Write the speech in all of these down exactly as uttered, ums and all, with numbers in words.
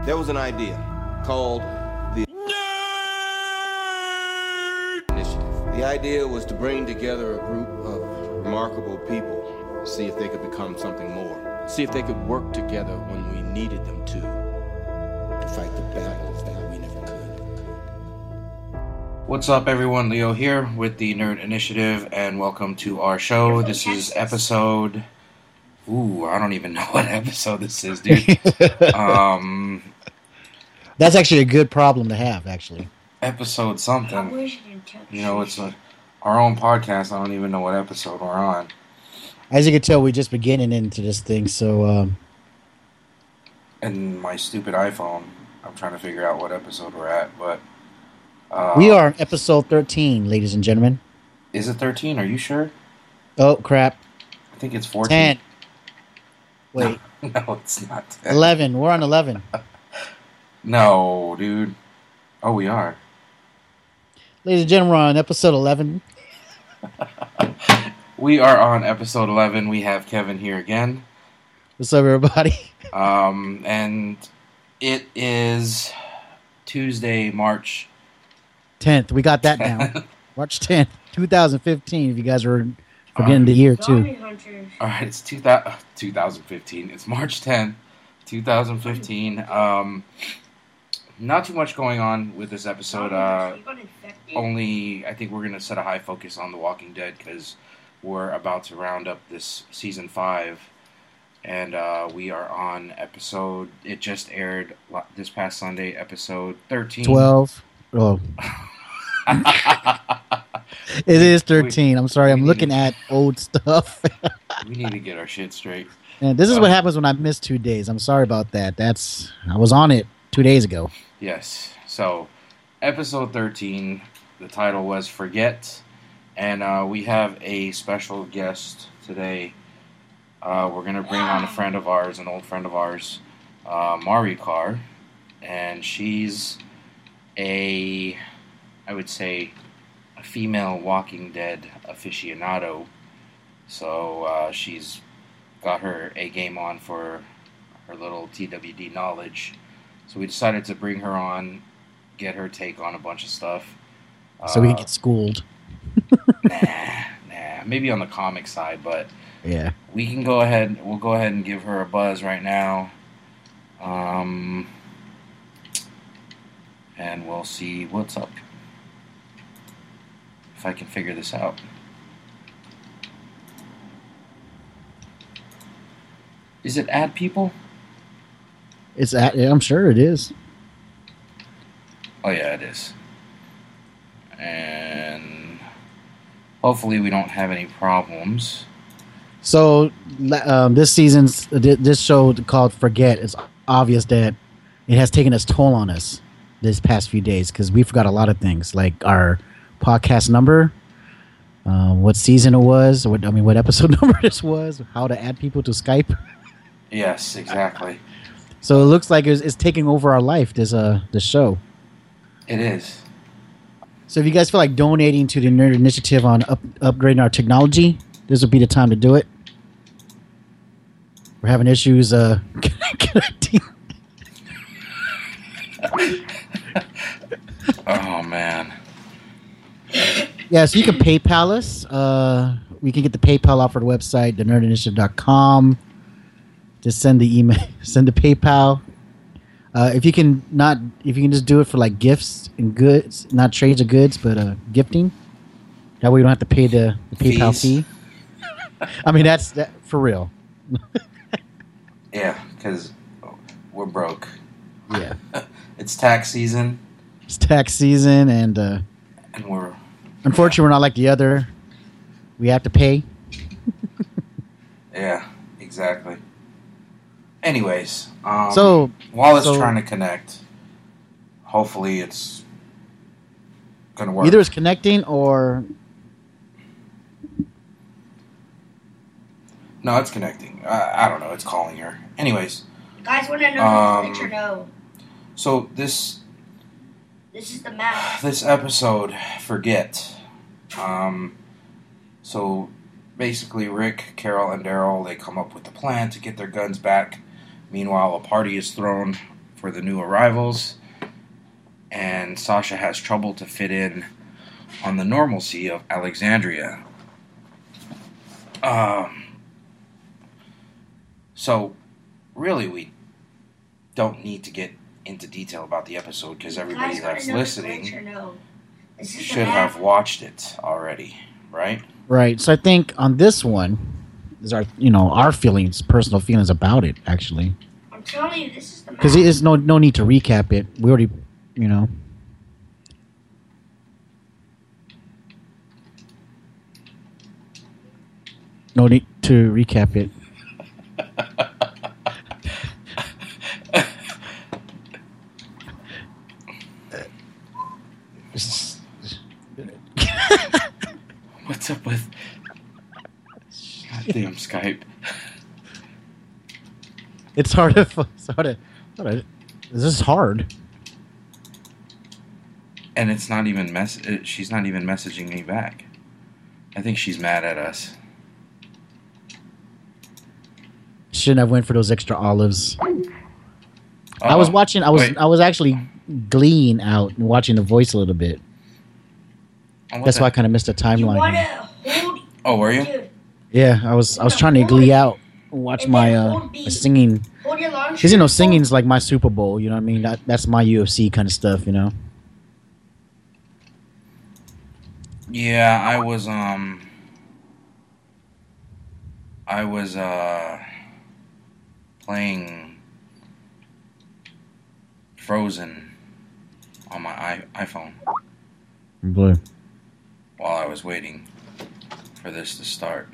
There was an idea called the Nerd Initiative. The idea was to bring together a group of remarkable people, see if they could become something more, see if they could work together when we needed them to, to fight the battles that we never could. What's up, everyone? Leo here with the Nerd Initiative, and welcome to our show. This is episode... Ooh, I don't even know what episode this is, dude. um... That's actually a good problem to have, actually. Episode something. You know, it's a, our own podcast. I don't even know what episode we're on. As you can tell, we're just beginning into this thing, so... Um... And my stupid iPhone, I'm trying to figure out what episode we're at, but... Uh, we are on episode thirteen, ladies and gentlemen. Is it thirteen? Are you sure? Oh, crap. I think it's fourteen. ten. Wait. No, no it's not ten. eleven. We're on eleven. No, dude. Oh, we are. Ladies and gentlemen, we're on episode eleven. We are on episode eleven. We have Kevin here again. What's up, everybody? Um, and it is Tuesday, March tenth. We got that down. March tenth, twenty fifteen, if you guys were forgetting um, the year, too. All right, it's two thousand, twenty fifteen. It's March tenth, twenty fifteen. Um... Not too much going on with this episode. Uh, only, I think we're going to set a high focus on The Walking Dead because we're about to round up this season five. And uh, we are on episode, it just aired this past Sunday, episode thirteen. twelve. Oh. It is thirteen. We, I'm sorry. I'm looking to, at old stuff. We need to get our shit straight. And this is uh, what happens when I miss two days. I'm sorry about that. That's I was on it two days ago. Yes. So, episode thirteen, the title was Forget, and uh, we have a special guest today. Uh, we're going to bring on a friend of ours, an old friend of ours, uh, Mari Carr, and she's a, I would say, a female Walking Dead aficionado. So, uh, she's got her A game on for her little T W D knowledge. So we decided to bring her on, get her take on a bunch of stuff. So uh, we can get schooled. nah, nah. Maybe on the comic side, but yeah, we can go ahead. We'll go ahead and give her a buzz right now, um, and we'll see what's up. If I can figure this out. Is it add people? It's at, yeah, I'm sure it is. Oh yeah, it is. And hopefully we don't have any problems. So um, this season's this show called Forget. It's obvious that it has taken its toll on us this past few days because we forgot a lot of things, like our podcast number, uh, what season it was, what I mean, what episode number this was, how to add people to Skype. Yes, exactly. So it looks like it's, it's taking over our life, this uh this show. It is. So if you guys feel like donating to the Nerd Initiative on up, upgrading our technology, this would be the time to do it. We're having issues uh connecting. Oh, man. Yeah, so you can PayPal us. Uh, we can get the PayPal off our website, the nerd initiative dot com. Just send the email, send the PayPal. Uh, if you can not, if you can just do it for like gifts and goods, not trades of goods, but uh, gifting. That way you don't have to pay the, the PayPal Fees. fee. I mean, that's that, for real. Yeah, because we're broke. Yeah. It's tax season. It's tax season, and uh, and we're unfortunately we're not like the other. We have to pay. Yeah, exactly. Anyways, um, so while it's so, trying to connect, hopefully it's gonna work. Either it's connecting or no, it's connecting. I, I don't know. It's calling her. Anyways, guys want to know um, the glitch or no? So this this is the map. This episode, Forget. Um, so basically, Rick, Carol, and Daryl, they come up with the plan to get their guns back. Meanwhile, a party is thrown for the new arrivals, and Sasha has trouble to fit in on the normalcy of Alexandria. Um, so, really, we don't need to get into detail about the episode because everybody Guys, wanna that's know the listening glitch or no? This is the should map. have watched it already, right? Right. So I think on this one is our, you know, our feelings, personal feelings about it, actually, I'm telling you, this is the map. because there's no no need to recap it. We already, you know. No need to recap it. What's up with goddamn Skype? It's hard to. It's hard to. Hard to this is hard. And it's not even mess. She's not even messaging me back. I think she's mad at us. Shouldn't have went for those extra olives. Uh-oh. I was watching. I was. Wait. I was actually gleeing out and watching The Voice a little bit. Oh, what That's the- why I kind of missed the You timeline. want to hold... Oh, were you? Dude, Yeah, I was. I was trying to glee out, and watch And my then uh hold B. my singing. hold your launcher. Because you know, hold- singing's like my Super Bowl. You know what I mean? That that's my U F C kind of stuff. You know. Yeah, I was. Um, I was uh playing Frozen on my I- iPhone Blue. while I was waiting for this to start.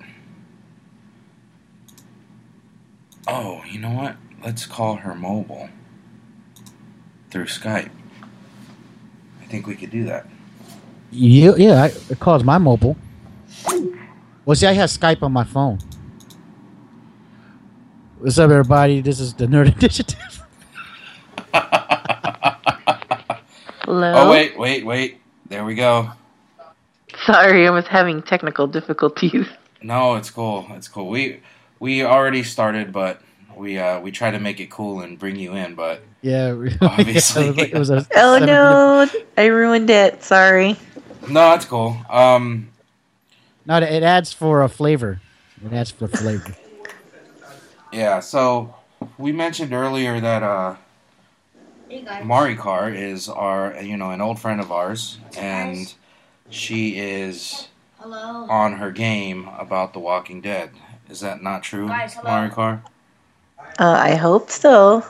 Oh, you know what? Let's call her mobile through Skype. I think we could do that. Yeah, yeah. I, it calls my mobile. Well, see, I have Skype on my phone. What's up, everybody? This is the Nerd Initiative. Hello? Oh, wait, wait, wait. There we go. Sorry, I was having technical difficulties. No, it's cool. It's cool. We we already started, but we uh we try to make it cool and bring you in, but Yeah, Obviously. it was, like, it was a Oh seven no, I ruined it. Sorry. no, it's cool. Um No, it adds for a flavor. It adds for flavor. yeah, so we mentioned earlier that uh Hey, guys. Marikar is our you know, an old friend of ours, and she is Hello. on her game about The Walking Dead. Is that not true, Guys, hello. Marikar? Uh, I hope so.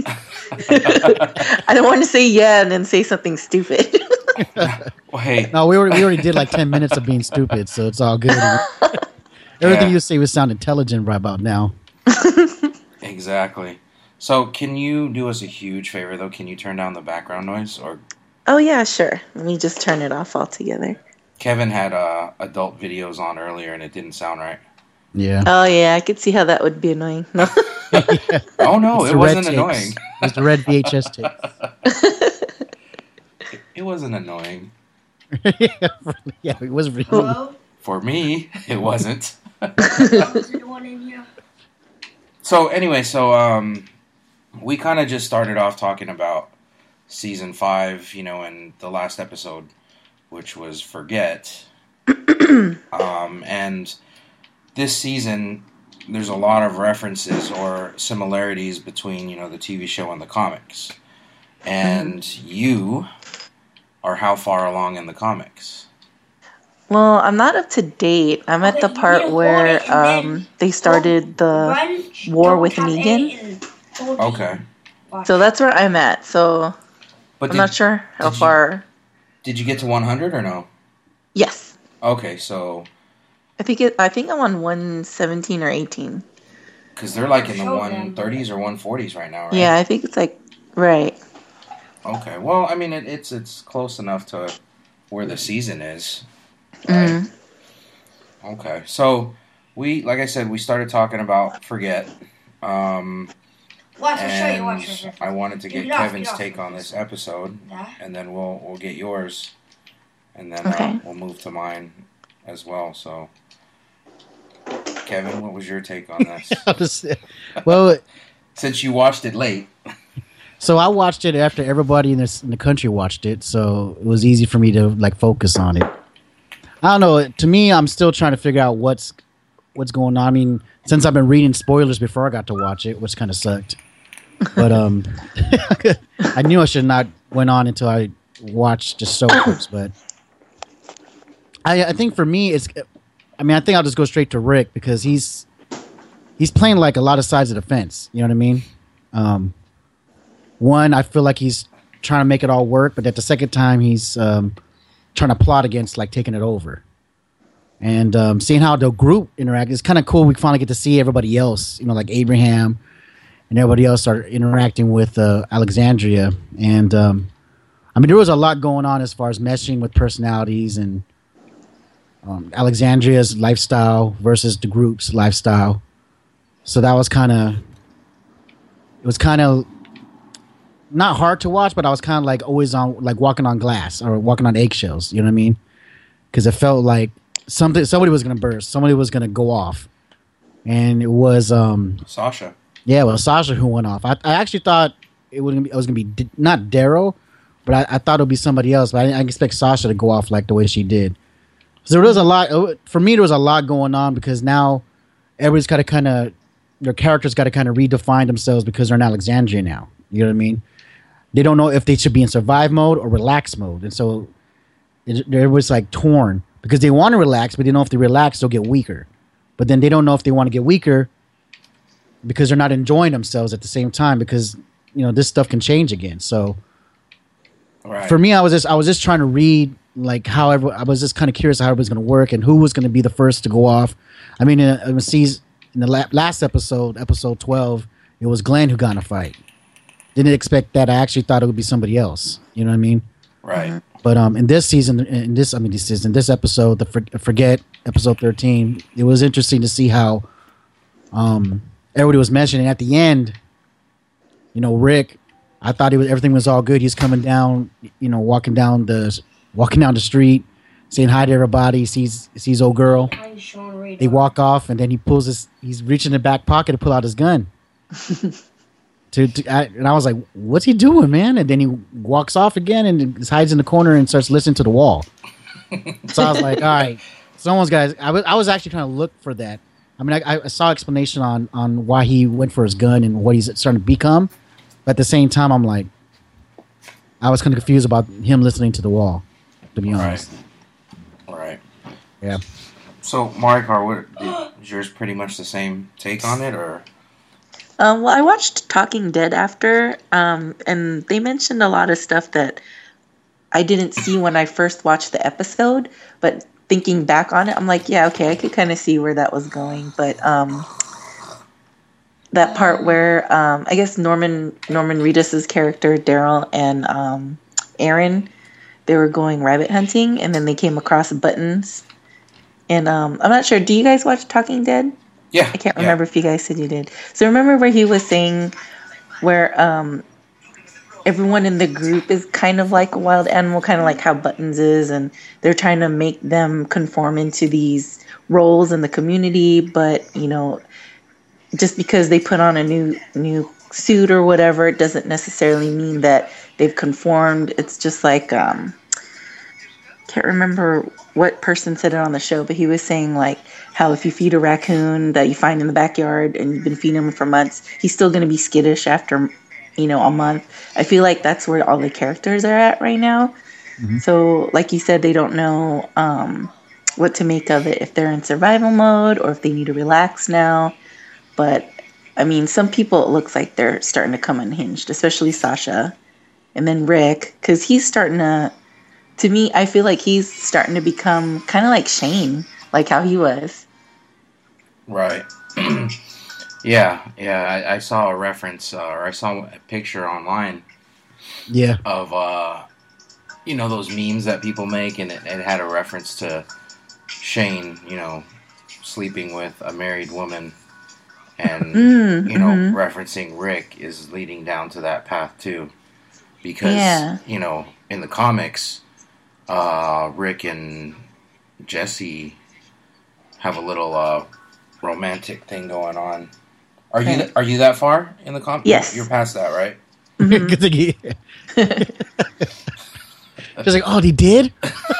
I don't want to say yeah and then say something stupid. Well, hey, No, we already, we already did like ten minutes of being stupid, so it's all good. Everything Yeah. you say would sound intelligent right about now. exactly. So, can you do us a huge favor, though? Can you turn down the background noise? Or Oh yeah, sure. Let me just turn it off altogether. Kevin had uh, adult videos on earlier, and it didn't sound right. Yeah. Oh yeah, I could see how that would be annoying. No. Oh no, It's it the red wasn't tapes. annoying. It's the red V H S tape. It wasn't annoying. Yeah, it was really. Hello. For me, it wasn't. Is there one in here? So anyway, so um, we kind of just started off talking about season five, you know, and the last episode, which was Forget. um, and this season, there's a lot of references or similarities between, you know, the T V show and the comics. And you are how far along in the comics? Well, I'm not up to date. I'm at Okay, the you need to part hold where it and then um they started the Run, war don't with tap A Negan. and hold B. Okay. Watch. So that's where I'm at. So But I'm did, not sure how did you- far. did you get to one hundred or no? Yes, Okay, so I think it. I think I'm on one seventeen or eighteen. because they're like in the Show them. one thirties or one forties right now, right? Yeah, I think it's like right. Okay. Well, I mean, it, it's it's close enough to where the season is. Right? Mhm. Okay. So we, like I said, we started talking about Forget, um, Watch, I'll show you. and Watch, watch, watch. I wanted to Get get it off, Kevin's get it off. take on this episode, That. and then we'll we'll get yours, and then Okay. uh, we'll move to mine as well. So, Kevin, what was your take on this? I'll just- well, Since you watched it late. So I watched it after everybody in, this, in the country watched it, so it was easy for me to like focus on it. I don't know. To me, I'm still trying to figure out what's what's going on. I mean, since I've been reading spoilers before I got to watch it, which kind of sucked. But um, I knew I should not went on until I watched just so clips. But I, I think for me, it's. I mean, I think I'll just go straight to Rick because he's he's playing like a lot of sides of the fence. You know what I mean? Um, one, I feel like he's trying to make it all work, but at the second time, he's um, trying to plot against like taking it over. And um, seeing how the group interact is kind of cool. We finally get to see everybody else, you know, like Abraham and everybody else start interacting with uh, Alexandria. And um, I mean, there was a lot going on as far as meshing with personalities and um, Alexandria's lifestyle versus the group's lifestyle. So that was kind of, it was kind of not hard to watch, but I was kind of like always on, like walking on glass or walking on eggshells. You know what I mean? Because it felt like something, somebody was going to burst, somebody was going to go off, and it was um, Sasha. Yeah, well, Sasha who went off. I, I actually thought it was gonna be, it was gonna be D- not Daryl, but I, I thought it would be somebody else. But I didn't I expect Sasha to go off like the way she did. So there was a lot for me. There was a lot going on because now everybody's got to kind of their characters got to kind of redefine themselves because they're in Alexandria now. You know what I mean? They don't know if they should be in survive mode or relax mode, and so it, it was like torn because they want to relax, but they know if they relax, they'll get weaker. But then they don't know if they want to get weaker because they're not enjoying themselves at the same time because, you know, this stuff can change again. So right. For me, I was just I was just trying to read like how every, I was just kind of curious how it was going to work and who was going to be the first to go off. I mean, in, in, season, in the la- last episode, episode twelve, it was Glenn who got in a fight. Didn't expect that. I actually thought it would be somebody else. You know what I mean? Right. But um, in this season, in this I mean, this season, this episode, the For, Forget episode thirteen, it was interesting to see how um. everybody was mentioning at the end, you know, Rick, I thought he was everything was all good. He's coming down, you know, walking down the walking down the street, saying hi to everybody, sees sees old girl. They walk off and then he pulls his he's reaching in the back pocket to pull out his gun. to, to I, and I was like, what's he doing, man? And then he walks off again and just hides in the corner and starts listening to the wall. So I was like, all right, someone's got I was I was actually trying to look for that. I mean, I, I saw explanation on, on why he went for his gun and what he's starting to become. But at the same time, I'm like, I was kind of confused about him listening to the wall, to be honest. All right. Yeah. So, Mark, are what, is yours pretty much the same take on it, or? Um, well, I watched Talking Dead after, um, and they mentioned a lot of stuff that I didn't see when I first watched the episode, but thinking back on it, I'm like, yeah, okay, I could kind of see where that was going. But um, that part where um, I guess Norman Norman Reedus's character Daryl and um, Aaron, they were going rabbit hunting, and then they came across Buttons. And um, I'm not sure. Do you guys watch Talking Dead? Yeah, I can't yeah. remember if you guys said you did. So remember where he was saying where um, everyone in the group is kind of like a wild animal, kind of like how Buttons is, and they're trying to make them conform into these roles in the community, but you know, just because they put on a new new suit or whatever, it doesn't necessarily mean that they've conformed. It's just like um can't remember what person said it on the show, but he was saying like how if you feed a raccoon that you find in the backyard and you've been feeding him for months, he's still going to be skittish after, you know, a month. I feel like that's where all the characters are at right now. Mm-hmm. So like you said, they don't know um, what to make of it, if they're in survival mode or if they need to relax now. But I mean, some people, it looks like they're starting to come unhinged, especially Sasha. And then Rick, because he's starting to, to me, I feel like he's starting to become kind of like Shane, like how he was. Right. yeah, yeah. I, I saw a reference, uh, or I saw a picture online. Yeah. Of, uh, you know, those memes that people make, and it, it had a reference to Shane, you know, sleeping with a married woman. And, mm, you know, mm-hmm. referencing Rick is leading down to that path, too. Because, yeah. you know, in the comics, uh, Rick and Jesse have a little uh, romantic thing going on. Are you th- are you that far in the comics? Yes. You're past that, right? Mm-hmm. Good thing he- She's like, oh, they did?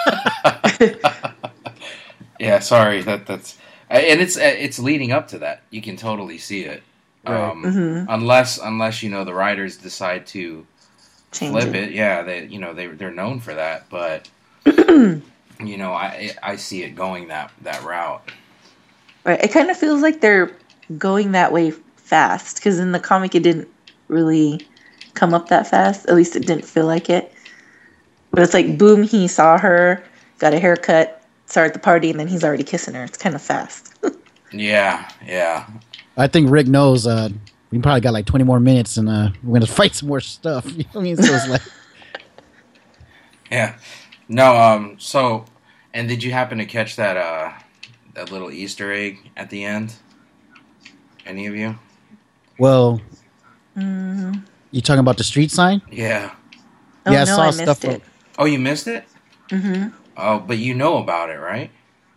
Yeah, sorry. That that's and it's it's leading up to that. You can totally see it. Right. Um, Mhm. Unless unless you know the writers decide to Change flip it. it. Yeah, they you know they they're known for that, but you know I I see it going that that route. Right. It kind of feels like they're going that way fast because in the comic it didn't really come up that fast. At least it didn't feel like it. But it's like boom, he saw her, got a haircut, started the party, and then he's already kissing her. It's kind of fast. Yeah, yeah. I think Rick knows uh, we probably got like twenty more minutes and uh, we're going to fight some more stuff. You know what I mean? So it's like, Yeah. No, um so and did you happen to catch that uh that little Easter egg at the end? Any of you? well, Mm. you talking about the street sign? Yeah. Oh Yeah, I no, saw I stuff missed from- it. Oh, you missed it? Mm-hmm. Oh, but you know about it, right?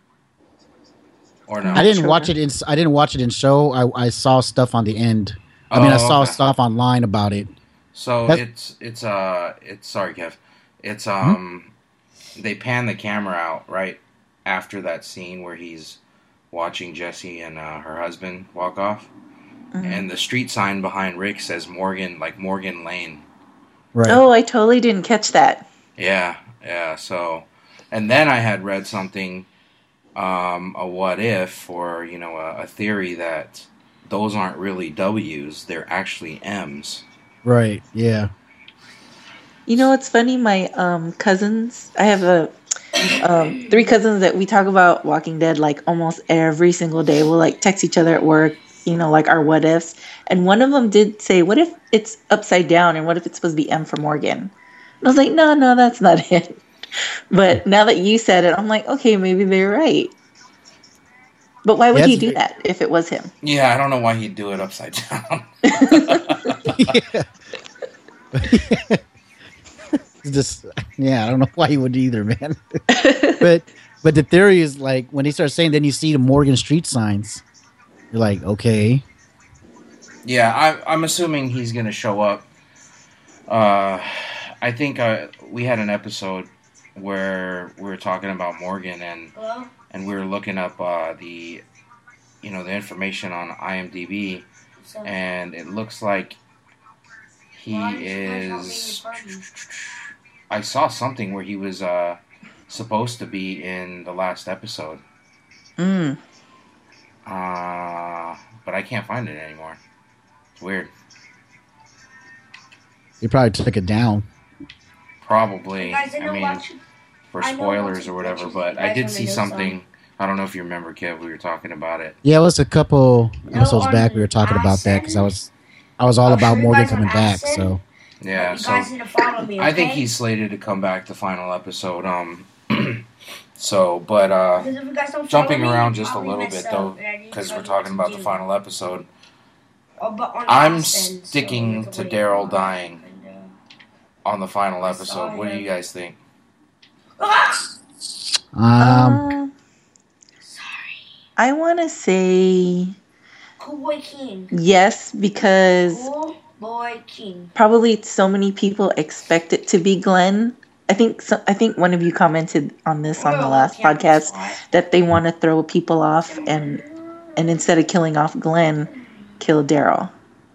Or no? I didn't Sure. watch it in. I didn't watch it in show. I, I saw stuff on the end. I mean, I Oh, saw okay. stuff online about it. So That- it's it's uh it's sorry, Kev. It's um they pan the camera out right after that scene where he's watching Jesse and uh, her husband walk off, Mhm. and the street sign behind Rick says Morgan, like Morgan Lane. Right. Oh, I totally didn't catch that. Yeah, yeah. So, and then I had read something, um, a what if, or you know, a, a theory that those aren't really W's; they're actually M's. Right. Yeah. You know what's funny? My um, cousins, I have a um, three cousins that we talk about Walking Dead like almost every single day. We'll like text each other at work, you know, like our what ifs. And one of them did say, "What if it's upside down? And what if it's supposed to be M for Morgan?" And I was like, "No, no, that's not it." But now that you said it, I'm like, okay, maybe they're right. But why would Yeah, he it's do ve- that if it was him? Yeah, I don't know why he'd do it upside down. yeah. It's just yeah, I don't know why he would either, man. but but the theory is like when they start saying, then you see the Morgan Street signs. You're like, okay, Yeah, I, I'm assuming he's going to show up. Uh, I think uh, we had an episode where we were talking about Morgan, and Hello? and we were looking up uh, the, you know, the information on IMDb, So, and it looks like he Why did you guys not is. make your party? I saw something where he was uh, supposed to be in the last episode, Mm. uh, but I can't find it anymore. It's weird. they probably took it down. Probably. You guys I didn't mean, watch for I know spoilers lots or of whatever, pictures but you I guys did on see the something. I don't know if you remember, Kev. We were talking about it. Yeah, it was a couple episodes on back we were talking about that because I was I was all I'll about show you Morgan guys on coming back. Accent. So Yeah, you so guys need to follow me, okay? I think he's slated to come back the final episode. Um, so, but uh, Because if you guys don't jumping follow me, around just a I'll be little messed bit up, though, and I need to because tell we're you talking what about to the do. final episode. Oh, but on I'm Accent, so sticking it's to way Daryl more. dying And, on the final I saw episode. What do him. you guys think? uh, ah! um, Um, I want to say Cool Boy King. yes because Cool Boy King. probably so many people expect it to be Glenn. I think so, I think one of you commented on this on the last podcast that they want to throw people off and and instead of killing off Glenn, kill Daryl.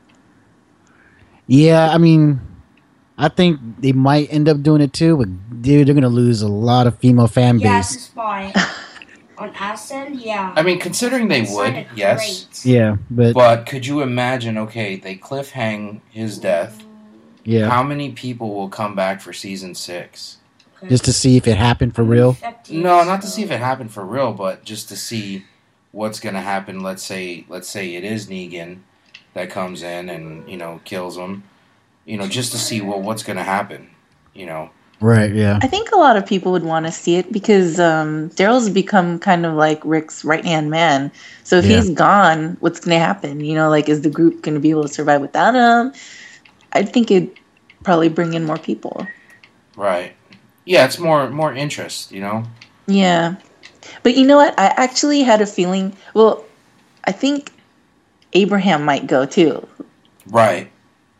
yeah, I mean, I think they might end up doing it too. But dude, they're gonna lose a lot of female fan Yeah, base. it's a spy. On Ascend, yeah. I mean, considering they It's would, kinda yes. great. Yeah, but, But could you imagine? Okay, they cliffhang his death. yeah, How many people will come back for season six? just to see if it happened for real. No, not to see if it happened for real, but just to see what's going to happen. Let's say, let's say it is Negan that comes in and you know kills him. You know, just to see well what's going to happen. You know, Right? Yeah. I think a lot of people would want to see it because um, Daryl's become kind of like Rick's right hand man. So if Yeah. he's gone, what's going to happen? You know, like is the group going to be able to survive without him? I think it'd probably bring in more people. right? Yeah, it's more more interest. You know, Yeah. But you know what? I actually had a feeling, well, I think Abraham might go too. right?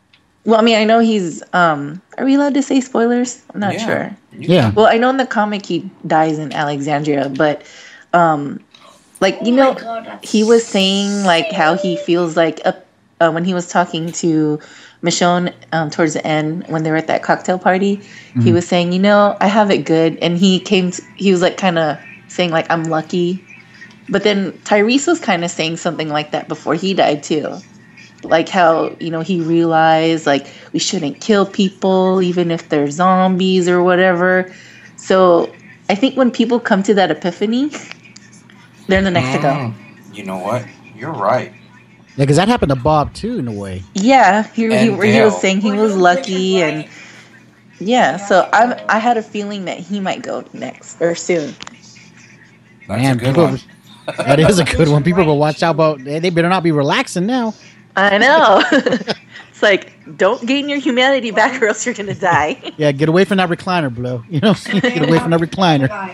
Well, I mean, I know he's. Um, are we allowed to say spoilers? I'm not Yeah. sure. You Yeah. Well, I know in the comic he dies in Alexandria, but um, like you Oh know, my God, that's he was saying like how he feels like up uh, when he was talking to Michonne um, towards the end when they were at that cocktail party. He Mhm. was saying, you know, I have it good, and he came. To, he was like kind of saying like I'm lucky, but then Tyrese was kind of saying something like that before he died too. Like how, you know, he realized like we shouldn't kill people even if they're zombies or whatever. So I think when people come to that epiphany, they're the next to go. Mm, you know what? You're right. Yeah, because that happened to Bob too, in a way. Yeah, he, he, And where he was Dale. saying he Or was you lucky, Richard and Wright. yeah. So I I had a feeling that he might go next or soon. That's Man, a good people- one. That is a good one. People will watch out about. They they better not be relaxing now. I know. It's like don't gain your humanity back, or else you're gonna die. Yeah, get away from that recliner, Blow. You know, get away from that recliner. Guy.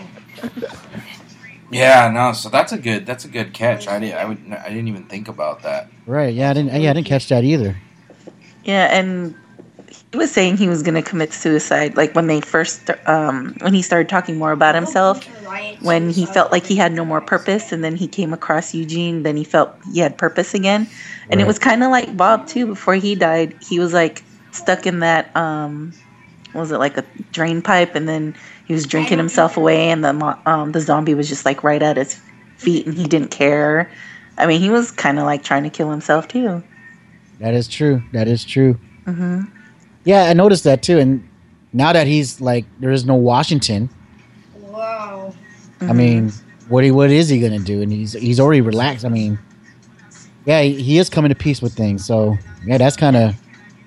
Yeah, no. So that's a good. That's a good catch. I didn't. I would. I didn't even think about that. Right? Yeah, I didn't. Yeah, I didn't catch that either. Yeah, and he was saying he was gonna commit suicide. Like when they first, um, when he started talking more about himself, when he felt like he had no more purpose, and then he came across Eugene, then he felt he had purpose again. And it Right. was kind of like Bob too. Before he died, he was like stuck in that. Um, what was it like a drain pipe? And then he was drinking himself away, and the mo- um, the zombie was just like right at his feet, and he didn't care. I mean, he was kind of like trying to kill himself too. That is true. That is true. hmm Yeah, I noticed that too. And now that he's like, there is no Washington. Wow. I mean, what he what is he gonna do? And he's he's already relaxed. I mean, yeah, he, he is coming to peace with things. So yeah, that's kind of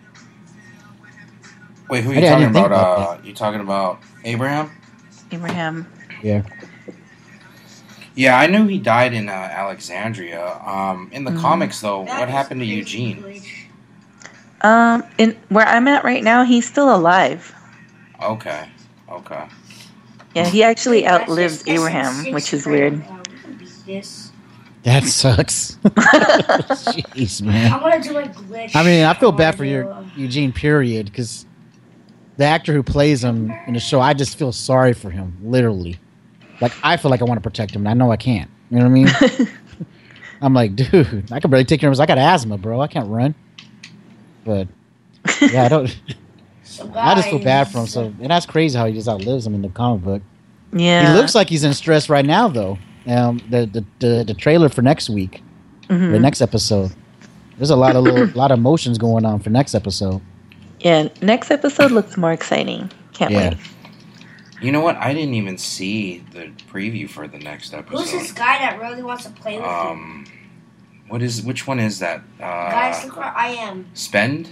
Wait, who are I you didn't- I talking didn't think about? about Uh, you talking about Abraham? Abraham. yeah. Yeah, I knew he died in uh, Alexandria. Um, in the Mhm. comics, though, That what is happened to crazy Eugene? glitch. Um, in where I'm at right now, he's still alive. Okay, okay. Yeah, he actually That's outlives just- that's Abraham, sixth which is grade. weird. Um, beat this. That sucks. Jeez, man. I'm gonna do a glitch. I mean, I feel wanna bad for do your a- Eugene, period, because the actor who plays him in the show, I just feel sorry for him, literally. Like, I feel like I want to protect him, and I know I can't. You know what I mean? I'm like, dude, I can barely take care of him. I got asthma, bro. I can't run. But, yeah, I don't. So I just feel bad guys, for him. So, and that's crazy how he just outlives him in the comic book. Yeah, He looks like he's in stress right now, though. Um, the the the, the trailer for next week, Mhm. the next episode. There's a lot of little, lot of emotions going on for next episode. Yeah, next episode looks more exciting. Can't Yeah. wait. You know what? I didn't even see the preview for the next Who's this episode. guy that really wants to play with you? Um, what is? Which one is that? Guys, Uh, look where I am. Spend?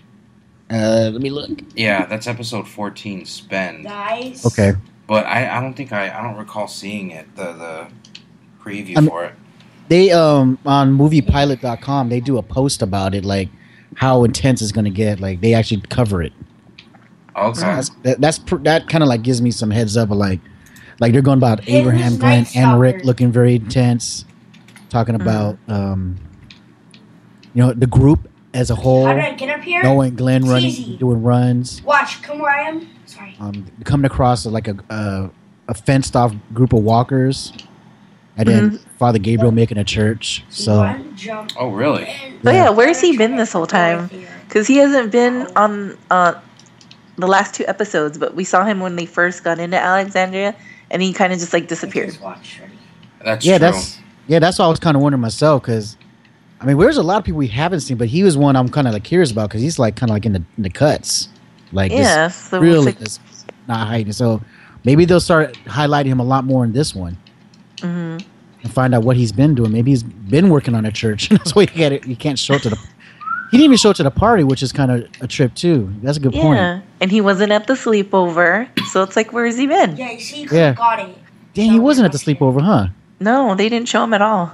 Uh, let me look. Yeah, that's episode fourteen. Spend. Guys. Okay. But I, I don't think I, I don't recall seeing it. The the preview I'm- for it. They um on movie pilot dot com they do a post about it, like how intense it's gonna get. Like they actually cover it. Okay. That's that, that's pr- that kind of like gives me some heads up of like like they're going about Hey, Abraham, who's Glenn, Night and Rick Stalker? looking very intense, talking about um you know the group as a whole. How do I get up here? Noah and Glenn It's running, easy. doing runs, Watch, come where I am. Sorry. um, coming across like a a, a fenced off group of walkers, and then Father Gabriel making a church. So Run, jump. Oh, really? and- Oh yeah, where's he been this whole time? Right there. Because he hasn't been on uh, the last two episodes, but we saw him when they first got into Alexandria, and he kind of just like disappeared. Just watch. Ready? That's yeah, true. that's yeah, that's what I was kind of wondering myself because. I mean, there's a lot of people we haven't seen, but he was one I'm kind of like curious about because he's like kind of like in the, in the cuts, like Yeah, just so really it's like- just not hiding. So maybe they'll start highlighting him a lot more in this one Mhm. and find out what he's been doing. Maybe he's been working on a church. That's why you get it. You can't show it to the. He didn't even show it to the party, which is kind of a trip too. That's a good point. Yeah, and he wasn't at the sleepover, so it's like, where has he been? Yeah, you see, you Yeah. got it. Dang, he wasn't at the sleepover, huh? No, they didn't show him at all.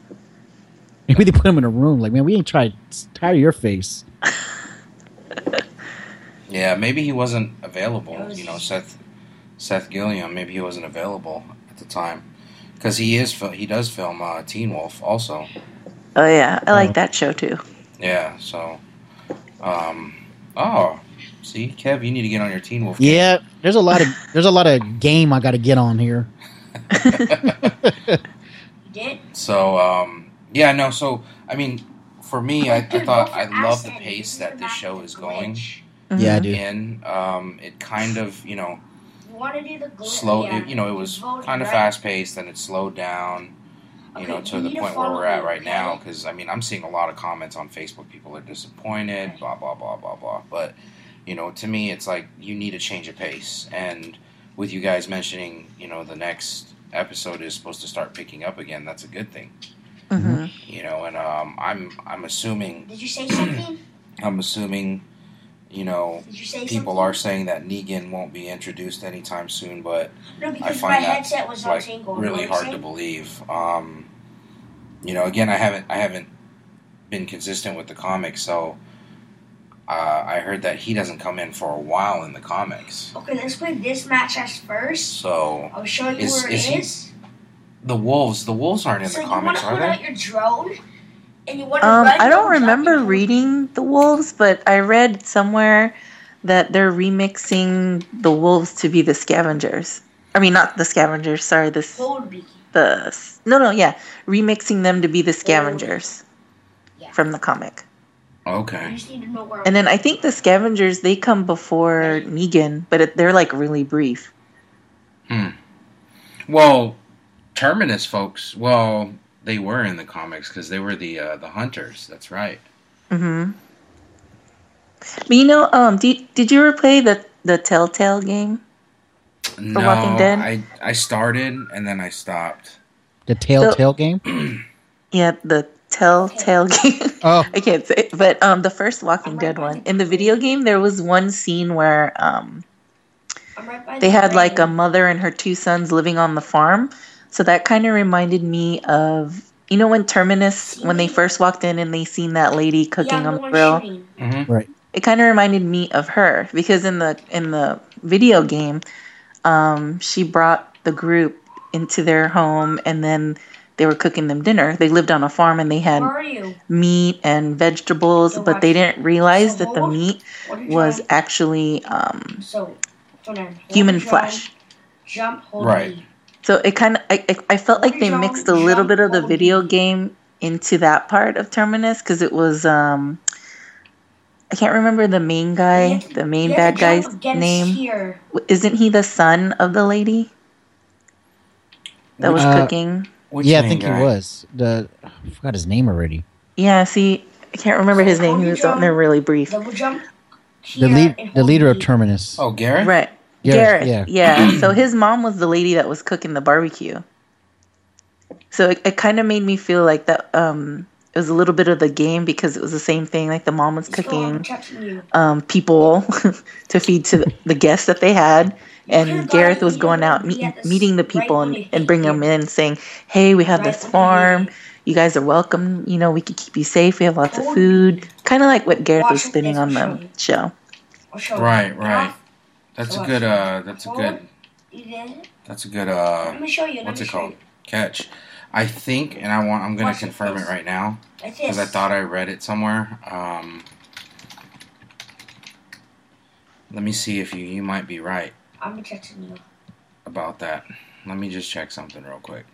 Maybe they put him in a room. Like, man, we ain't tried tired of your face. Yeah, maybe he wasn't available. That was- You know, Seth Seth Gilliam. Maybe he wasn't available at the time because he is fil- he does film uh, Teen Wolf also. Oh yeah, I Oh. like that show too. Yeah. So, um, Oh, see, Kev, you need to get on your Teen Wolf. Game. Yeah, there's a lot of there's a lot of game I got to get on here. You did? So, um, yeah, no. So, I mean, for me, I, I thought I love the pace that this show is going Yeah, I do. in. Um, it kind of, you know, You want to do the glitch? slow. Yeah. It, you know, it was Vote kind of right. fast paced, and it slowed down. You Okay, know, to you the need to point where follow we're at me, right now. okay? Because I mean, I'm seeing a lot of comments on Facebook. People are disappointed. Blah blah blah blah blah. But you know, to me, it's like you need a change of pace. And with you guys mentioning, you know, the next episode is supposed to start picking up again. That's a good thing. hmm You know, and um, I'm I'm assuming Did you say something? I'm assuming, you know, Did you say people something? are saying that Negan won't be introduced anytime soon, but No, I because my find that headset was not like single. really You know what I'm hard to saying? believe. Um, you know, again, I haven't I haven't been consistent with the comics, so uh, I heard that he doesn't come in for a while in the comics. Okay, let's play this match as first. So I'll show you Is- where it is he- is. the wolves, the wolves aren't in So the you want comics, to are put out they? your drone, and you want to Um, run. I don't your remember jumping- reading the wolves, but I read somewhere that they're remixing the wolves to be the scavengers. I mean, not the scavengers. Sorry, this Hold beaky. the no no yeah, remixing them to be the scavengers Yeah. from the comic. You Okay. just need to know where. And then I think the scavengers they come before Negan, but it, they're like really brief. Well, Terminus folks, well, they were in the comics because they were the uh, the hunters. That's right. hmm But you know, um, did did you ever play the the Telltale game? No, Walking Dead? I I started and then I stopped. The Telltale game. Yeah, the Telltale game. Oh, I can't say, it, but um, the first Walking Dead one. In the video game, there was one scene where um, I'm right by they the had like a rail. mother and her two sons living on the farm. So that kind of reminded me of, you know, when Terminus, when they first walked in and they seen that lady cooking yeah, on the the one grill. shooting. Mm-hmm. It kind of reminded me of her because in the in the video game, um, she brought the group into their home and then they were cooking them dinner. They lived on a farm and they had Where are you? meat and vegetables, So but they watch- didn't realize so that the hold- meat What are you was trying- actually um, So, hold on. Hold human your drone, flesh. Jump, hold Right. B. So it kind of, I, I I felt like they Jump, mixed a little jump, bit of the hold video B. game into that part of Terminus because it was, um, I can't remember the main guy, You have to- the main you have bad to guy's jump against name. Here. Isn't he the son of the lady that was Uh, cooking? Which yeah, I main think guy? he was. The I forgot his name already. Yeah, see, I can't remember his name. He was on there really brief. Double jump. The Here lead, and the hold leader of B. Terminus. Oh, Gareth. Right. Gareth, Gareth. yeah. Yeah. So his mom was the lady that was cooking the barbecue. So it, it kind of made me feel like that um it was a little bit of the game because it was the same thing. Like the mom was Let's go, I'm cooking protecting you. um people to feed to the, the guests that they had. could've And got Gareth it, was you going know, out we meet, had this meeting the right people when and, it and hit bringing them here. in saying, hey, we have Right this when it farm. hit. You guys are welcome. You know, we can keep you safe. We have lots of Hold food. Kind of like what Gareth Watch was it, spinning it's on the showing. show. I'll show you. Right, Get right. off. That's So a good. Uh, that's a Hold. good. You did it? That's a good. Uh, Let me show you. Let what's me it show called? you. Catch. I think, and I want. I'm gonna Watch it, confirm it please. right now Like because I this. thought I read it somewhere. Um, let me see if you you might be right I'm protecting you. about that. Let me just check something real quick.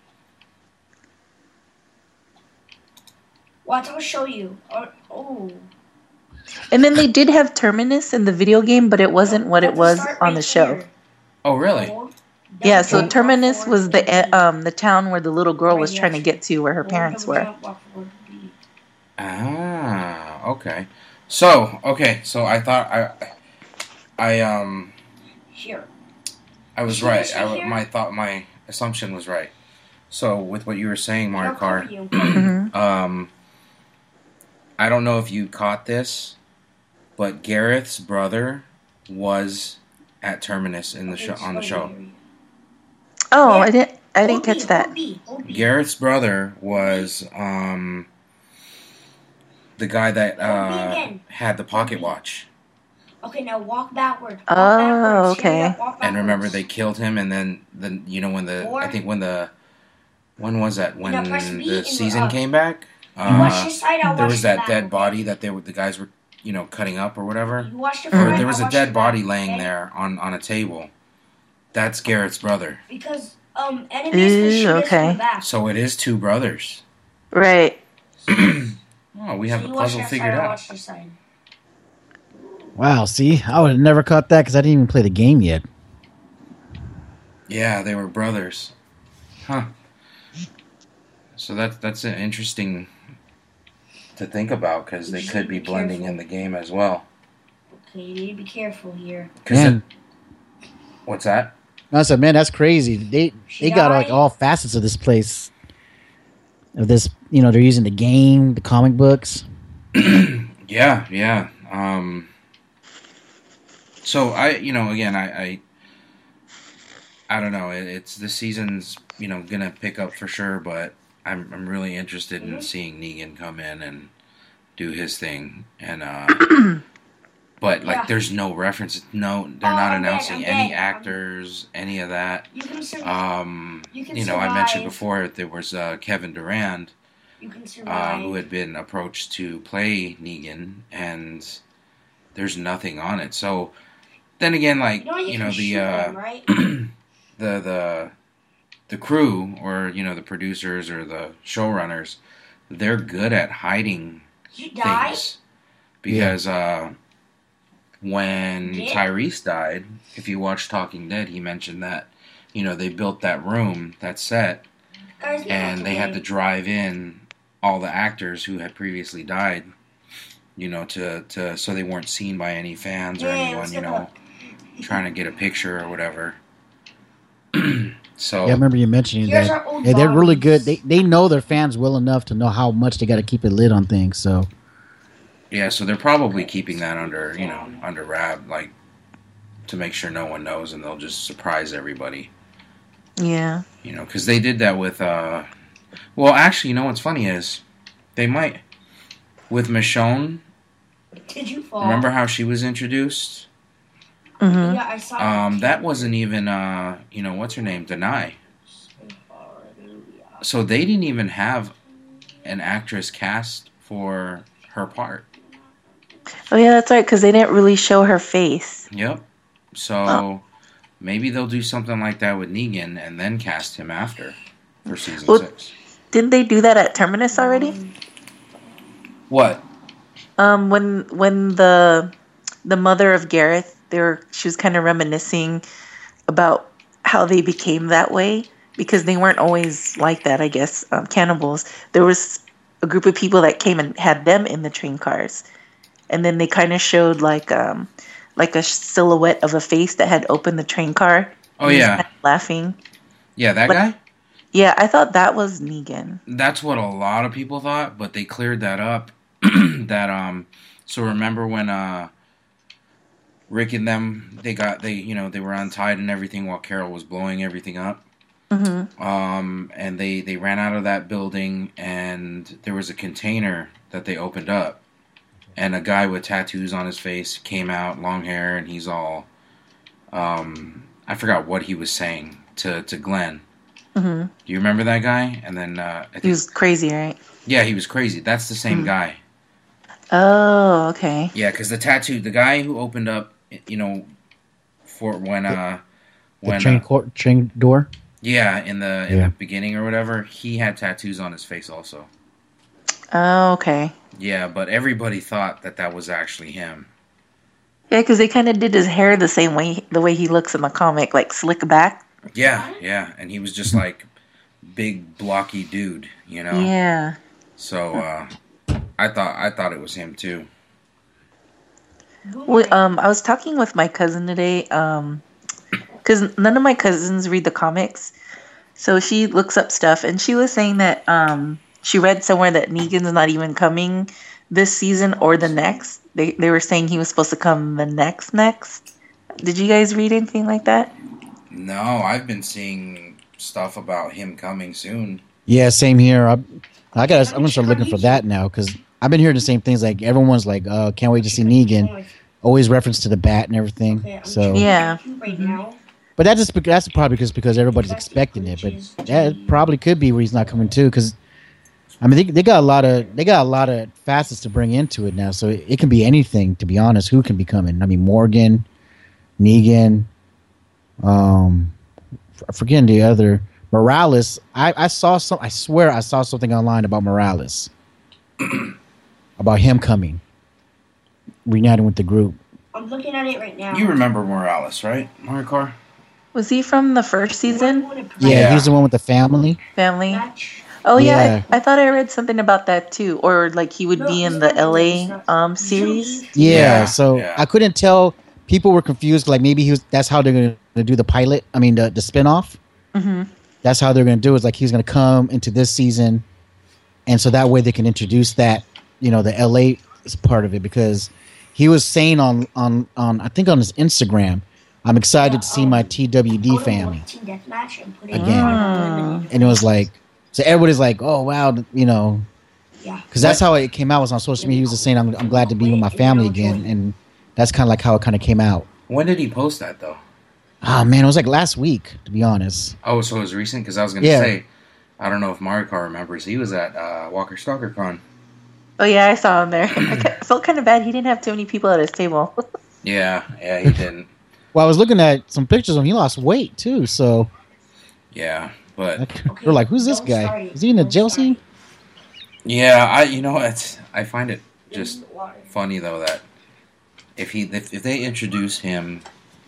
Watch, I'll show you. Oh, oh. And then they did have Terminus in the video game, but it wasn't what it Let's was start on right the show. here. Oh, really? Hold. Yeah, Double so jump, Terminus walk was forward, the and uh, um the town where the little girl Right, was trying to yes. get to, where her Hold, parents double were. jump, walk forward, B. Ah, okay. So, okay, so I thought I, I um, Here. I was See right. this I, right here? my thought, my assumption was right. So, with what you were saying, I'll Mario cover Kart, you. hmm um, I don't know if you caught this, but Gareth's brother was at Terminus in the Okay, show just on the go show. here. Oh, Yeah. I didn't I Hold didn't B, catch that. Hold B, hold B. Gareth's brother was um, the guy that Hold B uh, again. had the pocket watch. Okay, now walk backward. Walk Oh, backwards. Here we okay. go, walk And remember, backwards. they killed him, and then, then you know, when the Four. I think when the when was that when Now press B the and season we're up. came back? You watch Uh, this side, I'll there watch was the that back, dead okay? body that they were the guys were you know, cutting up or whatever. You watched it Or from there was I a watched dead it body back, laying okay? there on, on a table. That's Garrett's brother. Because um enemies can Ooh, shoot us from okay. the back. So it is two brothers. Right. Oh, we have so the you watched puzzle that figured side, I out. watched your side. Wow, see, I would have never caught that because I didn't even play the game yet. Yeah, they were brothers. Huh. So that's that's an interesting to think about because they You could should be be blending careful. in the game as well. Okay, you need to be careful here. 'Cause Man, it- what's that? I said, man, that's crazy. They they got like all facets of this place. Of this, you know, they're using the game, the comic books. Yeah, yeah. Um, so I, you know, again, I, I, I don't know. It, it's this season's, you know, gonna pick up for sure. But I'm, I'm really interested in Mhm. seeing Negan come in and do his thing. And uh, but like, Yeah. there's no reference. No, they're Oh, not I'm dead, announcing I'm any dead. actors, any of that. You can survive. Um, You can you know, I mentioned survive. before there was uh, Kevin Durand. you can uh, survive. who had been approached to play Negan, and there's nothing on it. So then again, like you know, you, you can know shoot the them, uh, right? the the the crew, or you know the producers or the showrunners, they're good at hiding Did you die? things because uh, when Yeah. Tyrese died, if you watch Talking Dead, he mentioned that you know they built that room, that set, Guys, get out and the they had way. to drive in all the actors who had previously died, you know, to, to so they weren't seen by any fans or Yeah, anyone, let's you get know, up. trying to get a picture or whatever. So Yeah, I remember you mentioning Here's that. our old Yeah, they're really good. bodies. They they know their fans well enough to know how much they got to keep it lit on things. So yeah, so they're probably keeping that under, you know, under wrap, like to make sure no one knows, and they'll just surprise everybody, Yeah. you know, because they did that with. uh Well, actually, you know what's funny is they might with Michonne. Did you fall? Remember how she was introduced? Mm-hmm. Yeah, I saw Um, that wasn't even, uh, you know, what's her name? Denai. So they didn't even have an actress cast for her part. Oh yeah, that's right. Because they didn't really show her face. Yep. So Oh. maybe they'll do something like that with Negan and then cast him after for season Well- six. Didn't they do that at Terminus already? What? Um, when when the the mother of Gareth, they were she was kind of reminiscing about how they became that way because they weren't always like that. I guess um, cannibals. There was a group of people that came and had them in the train cars, and then they kind of showed like um like a silhouette of a face that had opened the train car. Oh, and he was yeah. kinda laughing. Yeah, that Like- guy? Yeah, I thought that was Negan. That's what a lot of people thought, but they cleared that up. that um so remember when uh Rick and them they got they you know they were untied and everything while Carol was blowing everything up. Mm-hmm. Um and they they ran out of that building, and there was a container that they opened up, and a guy with tattoos on his face came out, long hair, and he's all um I forgot what he was saying to to Glenn. Mm-hmm. Do you remember that guy? And then uh I think, He was crazy, right? yeah, he was crazy. That's the same Mm. guy. Oh, okay. Yeah, because the tattoo, the guy who opened up, you know, for when uh the when train uh, court, train door. yeah in the in Yeah. the beginning or whatever, he had tattoos on his face also. Oh, okay. Yeah, but everybody thought that that was actually him. Yeah, because they kind of did his hair the same way, the way he looks in the comic, like slick back. Yeah, yeah, and he was just like big blocky dude, you know. Yeah. So uh, I thought I thought it was him too. Well, um, I was talking with my cousin today, um, because none of my cousins read the comics, so she looks up stuff, and she was saying that um, she read somewhere that Negan's not even coming this season or the next. They they were saying he was supposed to come the next next. Did you guys read anything like that? No, I've been seeing stuff about him coming soon. Yeah, same here. I, I got. I'm gonna start looking for that now because I've been hearing the same things. Like everyone's like, "Oh, can't wait to see Negan." Always reference to the bat and everything. Okay, I'm So checking Yeah. YouTube right now. But that just that's probably because because everybody's expecting it. But that probably could be where he's not coming too. Because I mean, they, they got a lot of they got a lot of facets to bring into it now, so it, it can be anything. To be honest, who can be coming? I mean, Morgan, Negan, um, I forget the other Morales. I, I saw some. I swear, I saw something online about Morales, about him coming, reuniting with the group. I'm looking at it right now. You remember Morales, right, Marikar? Was he from the first season? Yeah, Yeah. he's the one with the family. Family. Match. Oh yeah, Yeah. I, I thought I read something about that too, or like he would No, be in it's the not- L A it's not- um series. Yeah, Yeah, so yeah. I couldn't tell. People were confused. Like maybe he was. That's how they're going to do the pilot. I mean, the the spinoff. Mm-hmm. That's how they're going to do it. It's like he's going to come into this season, and so that way they can introduce that, you know, the L A part of it, because he was saying on on on I think on his Instagram, I'm excited to see my T W D family, Again. Again. and it was like, so everybody's like, oh wow, you know, Yeah. because that's how it came out. Was on social media. He was just saying, I'm I'm glad to be with my family again, and that's kind of like how it kind of came out. When did he post that though? Ah man, it was like last week, to be honest. Oh, so it was recent? Because I was going to Yeah. say, I don't know if Marikar remembers. He was at uh, Walker Stalker Con. Oh yeah, I saw him there. I ca- felt kind of bad. He didn't have too many people at his table. Yeah, yeah, he didn't. Well, I was looking at some pictures of him. He lost weight too, so Yeah, but like, we're like, who's this guy? Is he in the jail scene? yeah, I you know it's I find it just funny though that if he if, if they introduce him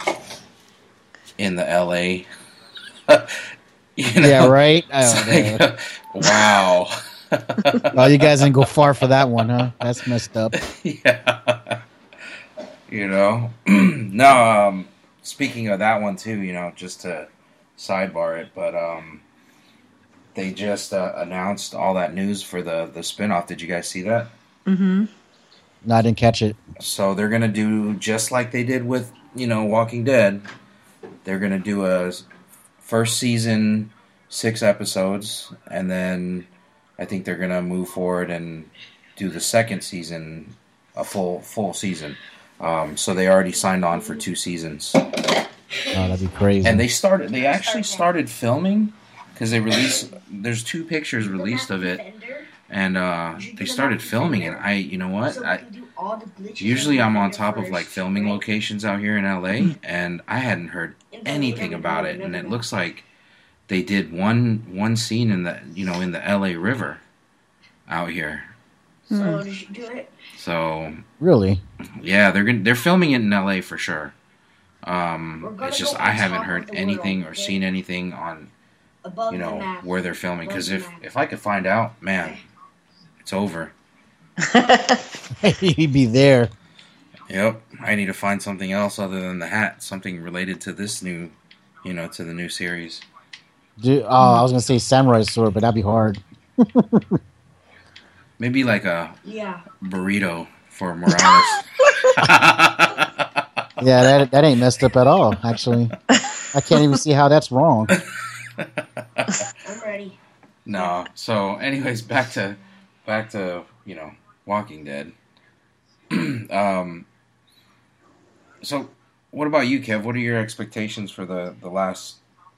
in the L A, you know, Yeah, right. I it's don't know. like, wow. Oh, you guys didn't go far for that one, huh? That's messed up. Yeah. You know? No, um, speaking of that one too, you know, just to sidebar it, but um, they just uh, announced all that news for the, the spinoff. Did you guys see that? Mm-hmm. No, I didn't catch it. So they're going to do just like they did with, you know, Walking Dead. They're going to do a first season, six episodes, and then I think they're going to move forward and do the second season, a full full season. Um, so they already signed on for two seasons, Oh, that'd be crazy. and they started. They actually started filming because they released. There's two pictures released of it, and uh, they started filming it. I, you know what? I usually I'm on top of like filming locations out here in L A, and I hadn't heard anything about it, and it looks like they did one one scene in the you know in the L A River out here. So did you do it? So Really? yeah, they're gonna, they're filming it in L A for sure. Um, We're gonna it's just go I on haven't top heard of the anything world, or okay? seen anything on Above you the know map. where they're filming. Because Above if the map. if I could find out, man, it's over. He'd be there. Yep, I need to find something else other than the hat, something related to this new, you know, to the new series. Dude, oh, I was gonna say samurai sword, but that'd be hard. Maybe like a Yeah. burrito for Morales. Yeah, that that ain't messed up at all. Actually, I can't even see how that's wrong. I'm ready. No. So, anyways, back to back to you know Walking Dead. um. So, what about you, Kev? What are your expectations for the the last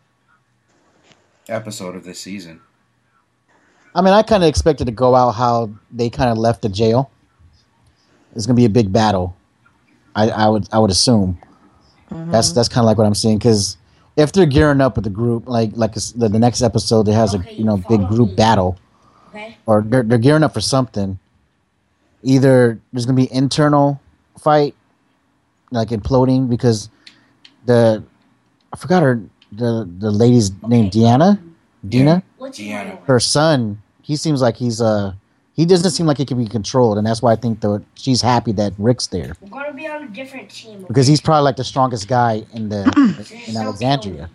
episode of this season? I mean, I kind of expected to go out how they kind of left the jail. It's gonna be a big battle. I, I would I would assume. That's that's kind of like what I'm seeing, because if they're gearing up with the group, like like it's- the, the next episode, it has a you know big group battle, Okay. or they're they're gearing up for something. Either there's gonna be internal fight, like imploding, because the I forgot her the the lady's name, Deanna, Dina. What's Deanna. your Her son, he seems like he's uh he doesn't seem like he can be controlled, and that's why I think that she's happy that Rick's there, We're gonna be on a different team. because he's probably like the strongest guy in the in Alexandria.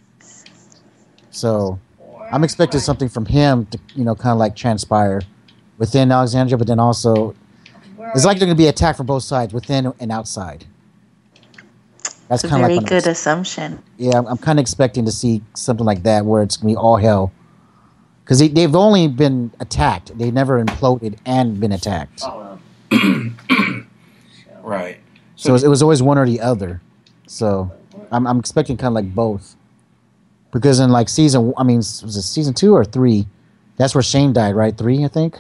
So I'm expecting something from him to you know kind of like transpire within Alexandria, but then also it's like they're gonna be attacked from both sides, within and outside. That's It's a kind of very like what I'm good assumption. yeah, I'm, I'm kind of expecting to see something like that where it's gonna be all hell, because they, they've only been attacked. They never imploded and been attacked. Oh, Right. So it was, it was always one or the other. So I'm I'm expecting kind of like both, because in like season, I mean, was it season two or three? That's where Shane died, right? Three, I think.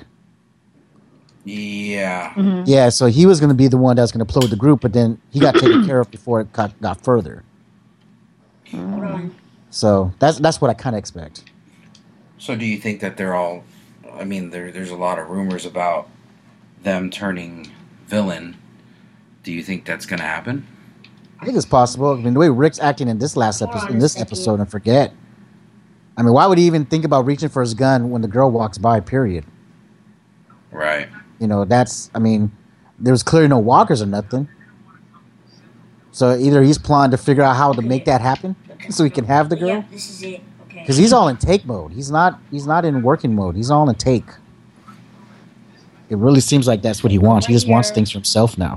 Yeah. Mhm. Yeah, so he was going to be the one that was going to play with the group, but then he got taken care of before it got, got further. Hold on. So that's that's what I kind of expect. So do you think that they're all? I mean, there there's a lot of rumors about them turning villain. Do you think that's going to happen? I think it's possible. I mean, the way Rick's acting in this last Hold episode, on in a this second. episode, and forget. I mean, why would he even think about reaching for his gun when the girl walks by? Period. Right. You know, that's. I mean, there was clearly no walkers or nothing. So either he's plotting to figure out how to make that happen, so he can have the But yeah, girl. this is it. Okay. Because he's all in take mode. He's not. He's not in working mode. He's all in take. It really seems like that's what he wants. He just wants things for himself now.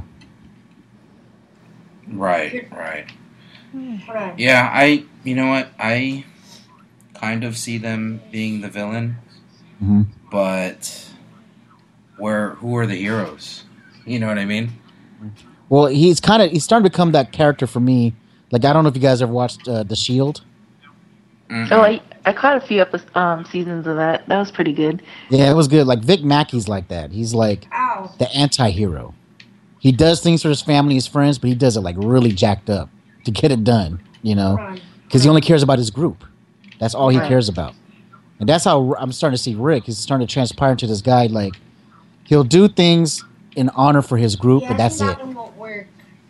Right. Right. Hold on. Yeah. I. You know what? I kind of see them being the villain, hmm but where? Who are the heroes? You know what I mean? Well, he's kind of he's starting to become that character for me. Like I don't know if you guys ever watched uh, The Shield. Mhm. Oh, I, I caught a few episodes, um, seasons of that. That was pretty good. Yeah, it was good. Like Vic Mackey's like that. He's like Ow. the anti-hero. He does things for his family, his friends, but he does it like really jacked up to get it done. You Hold know, on. because he only cares about his group. That's all he Right. cares about. And that's how I'm starting to see Rick. He's starting to transpire into this guy. Like he'll do things in honor for his group, Yeah, but that's that it. one won't work.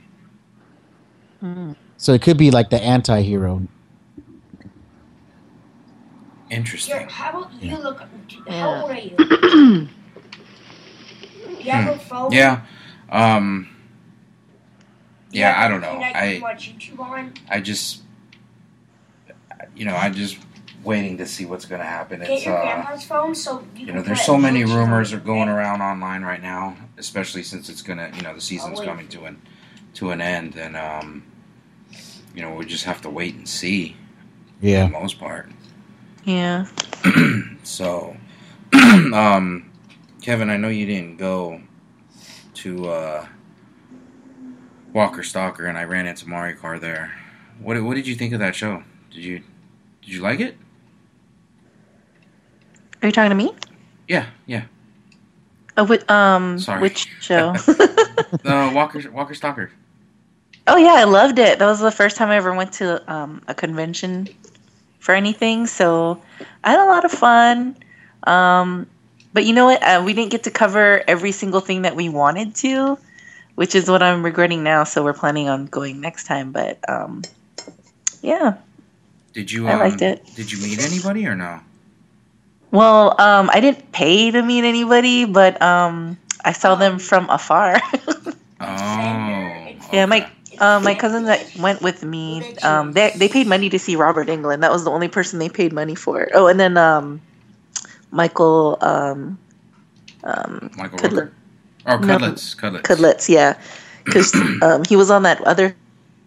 Mm. So it could be like the anti-hero. Interesting. Here, how about you look? Yeah. How old are you? Do you have a phone? Yeah. Um. Do you Yeah, have I don't know. anything that you I can watch YouTube on? I just, you know, I'm just waiting to see what's going to happen. Get It's your uh, grandpa's phone so you, you can know, put there's it so in many YouTube rumors on are it, going okay? around online right now, especially since it's gonna, you know, the season's Oh, wait. coming to an to an end, and um, you know, we just have to wait and see for Yeah. the most part. Yeah. So, um, Kevin, I know you didn't go to uh, Walker Stalker, and I ran into Mario Kart there. What what did you think of that show? Did you did you like it? Are you talking to me? Yeah, yeah. Oh, which, um, Sorry. which show? Uh, Walker Walker Stalker. Oh yeah, I loved it. That was the first time I ever went to um, a convention for anything, so I had a lot of fun. Um, but you know what? Uh, we didn't get to cover every single thing that we wanted to, which is what I'm regretting now. So we're planning on going next time. But um, yeah, Did you? I Um, liked it. Did you meet anybody or no? well, um, I didn't pay to meet anybody, but um, I saw them from afar. Oh. Yeah, my okay. uh, my cousin that went with me, um, they they paid money to see Robert Englund. That was the only person they paid money for. Oh, and then um, Michael um, um, Michael Cudlet- Rooker. Oh, No. Cudlets. Cudlets. Cudlets, yeah, because um, he was on that other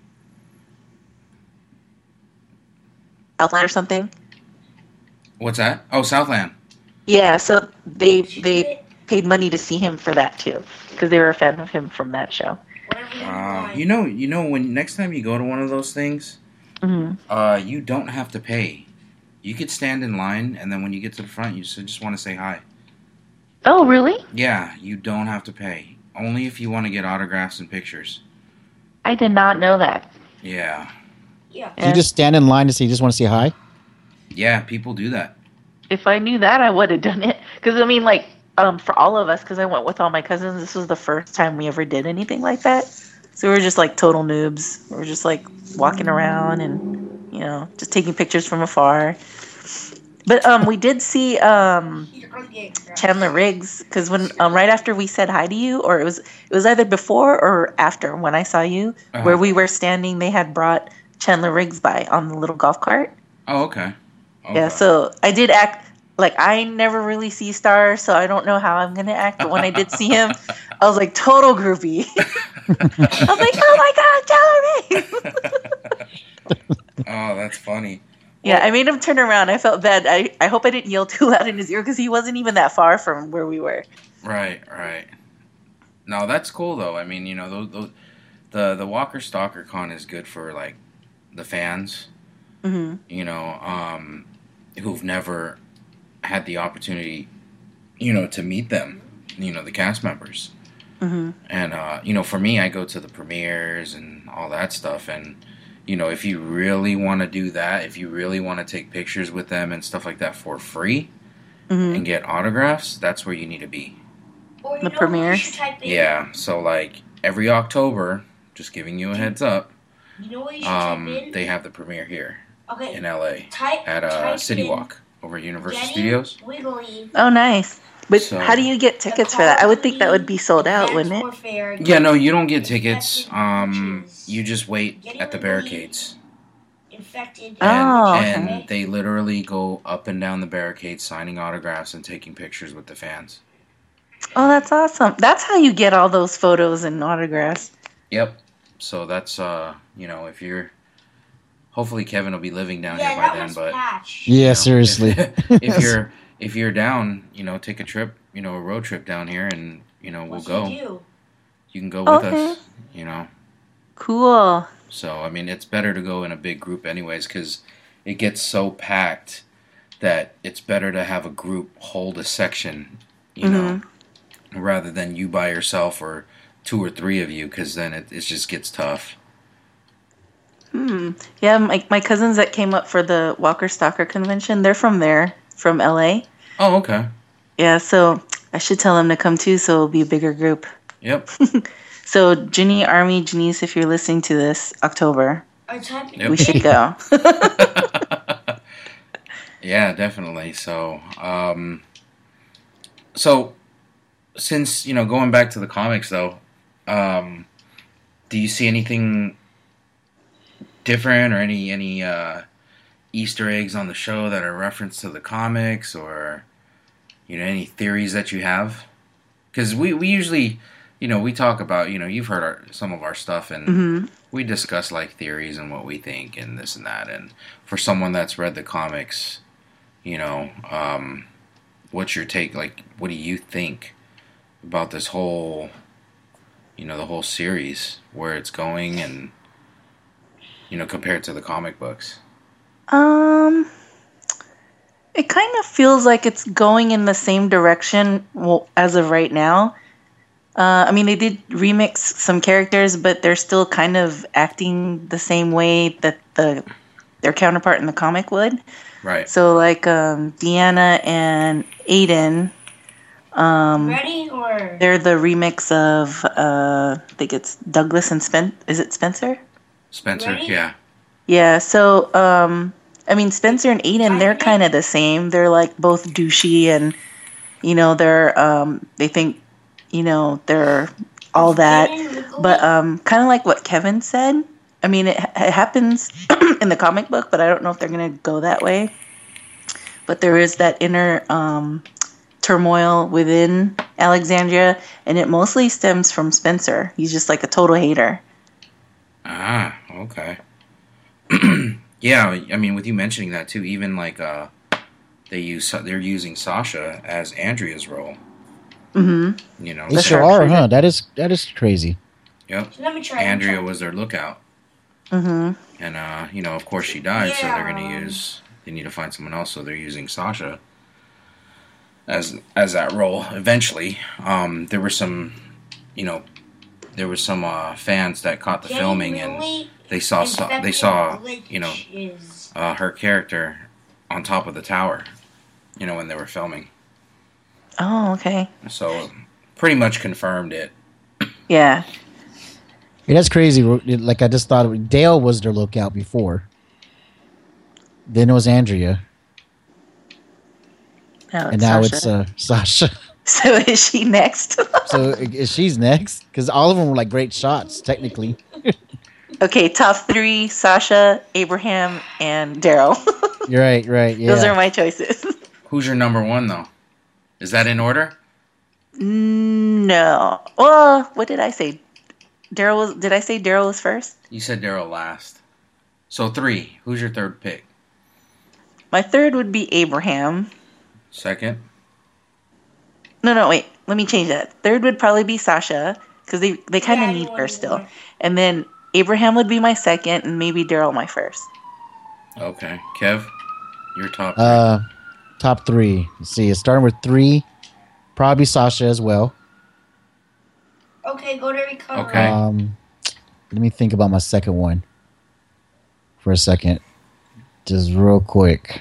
Outline or something. What's that? Oh, Southland. Yeah, so they they paid money to see him for that too, because they were a fan of him from that show. Whatever you Uh, want. you know, you know, when next time you go to one of those things, hmm uh, you don't have to pay. You could stand in line, and then when you get to the front, you just, just want to say hi. Oh, really? Yeah, you don't have to pay. Only if you want to get autographs and pictures. I did not know that. Yeah, Yeah. Do you just stand in line to say you just want to say hi? yeah, people do that. If I knew that, I would have done it. Because I mean, like, um, for all of us, because I went with all my cousins, this was the first time we ever did anything like that. So we were just like total noobs. We were just like walking around and, you know, just taking pictures from afar. But um, we did see um, You're gonna get grabbed. Chandler Riggs because when um, right after we said hi to you, or it was it was either before or after when I saw you, Uh-huh. where we were standing, they had brought Chandler Riggs by on the little golf cart. Oh, okay. okay. Yeah, so I did act like I never really see stars, so I don't know how I'm gonna act. But when I did see him, I was like total groupie. I was like, oh my god, Chandler Riggs! Oh, that's funny. Yeah, I made him turn around. I felt bad. I, I hope I didn't yell too loud in his ear because he wasn't even that far from where we were. Right, right. No, that's cool though. I mean, you know, those, those, the the Walker Stalker Con is good for like the fans. hmm You know, um, who've never had the opportunity, you know, to meet them, you know, the cast members. Mm-hmm. And, uh, you know, for me, I go to the premieres and all that stuff. And, you know, if you really want to do that, if you really want to take pictures with them and stuff like that for free Mm-hmm. and get autographs, that's where you need to be. Or you The know what premieres? you should type in? Yeah. So, like, every October, just giving you a heads up, You know what you should um, type in? they have the premiere here Okay. in L A type, at uh, type City in Walk over at Universal Danny Studios. Wiggly. Oh, nice. But So- how do you get tickets for that? I would think that would be sold out, wouldn't it? Warfare, Yeah, no, you don't get tickets. infected Um, witches. you just wait Getting at the the barricades. Infected. And, Oh, and okay. they literally go up and down the barricades signing autographs and taking pictures with the fans. Oh, that's awesome. That's how you get all those photos and autographs. Yep. So that's, uh, you know, if you're... Hopefully Kevin will be living down yeah, here by that then, was but... Patch. Yeah, you know, seriously. If, if you're if you're down, you know, take a trip, you know, a road trip down here and, you know, we'll What go. you do? You can go with Okay. us, you know. Cool. So, I mean, it's better to go in a big group anyways because it gets so packed that it's better to have a group hold a section, you know, rather than you by yourself or two or three of you because then it, it just gets tough. Hmm. Yeah, my, my cousins that came up for the Walker Stalker convention, they're from there, from L A. Oh, okay. Yeah, so I should tell them to come too so it'll be a bigger group. Yep. So, Ginny Army, Janice, if you're listening to this, October, I type in Yep. we should go. Yeah, definitely. So, um, so since, you know, going back to the comics though, um, do you see anything different or any, any, uh, Easter eggs on the show that are reference to the comics or, you know, any theories that you have? Because we, we usually, you know, we talk about, you know, you've heard our, some of our stuff and hmm we discuss like theories and what we think and this and that. And for someone that's read the comics, you know, um, what's your take? Like, what do you think about this whole, you know, the whole series, where it's going and, you know, compared to the comic books? Um, it kind of feels like it's going in the same direction well, as of right now. Uh, I mean, they did remix some characters, but they're still kind of acting the same way that the their counterpart in the comic would. Right. So, like um, Deanna and Aiden, um, Ready or they're the remix of uh, I think it's Douglas and Spen. Is it Spencer? Spencer, Ready? yeah. Yeah. So, um, I mean, Spencer and Aiden, they're kind of the same. They're like both douchey, and you know, they're um, they think, you know, they're all that. But um, kind of like what Kevin said. I mean, it, it happens in the comic book, but I don't know if they're going to go that way. But there is that inner um, turmoil within Alexandria, and it mostly stems from Spencer. He's just like a total hater. Ah, okay. Yeah, I mean, with you mentioning that too, even like uh, they use they're using Sasha as Andrea's role. Mm-hmm. You know, They The sure are, sharpshooter. huh? That is that is crazy. yep. let me try. Andrea let me was their lookout, Mm-hmm. and uh, you know, of course, she died, so they're going Yeah. to use. They need to find someone else, so they're using Sasha as as that role. Eventually, um, there were some, you know, there were some uh, fans that caught the try. filming and Really they saw sa- they infected saw glitch you know is- uh, her character on top of the tower, you know, when they were filming. Oh, okay. So pretty much confirmed it. Yeah. Yeah, that's crazy. Like I just thought, it, Dale was their lookout before. Then it was Andrea, Now and now Sasha. it's uh, Sasha. So is she next? So i- is she's next? Because all of them were like great shots, technically. Okay, top three: Sasha, Abraham, and Daryl. You're right, right. Yeah. Those are my choices. Who's your number one though? Is that in order? No. Well, what did I say? Daryl was. Did I say Daryl was first? You said Daryl last. So three. Who's your third pick? My third would be Abraham. Second. No, no, wait. Let me change that. Third would probably be Sasha because they they kind of Yeah, you need want her to still. do it. And then Abraham would be my second, and maybe Daryl my first. Okay. Kev, your top three. Uh, top three. Let's see. It's starting with three. Probably Sasha as well. Okay, go to recovery. Okay. Um, let me think about my second one for a second, just real quick.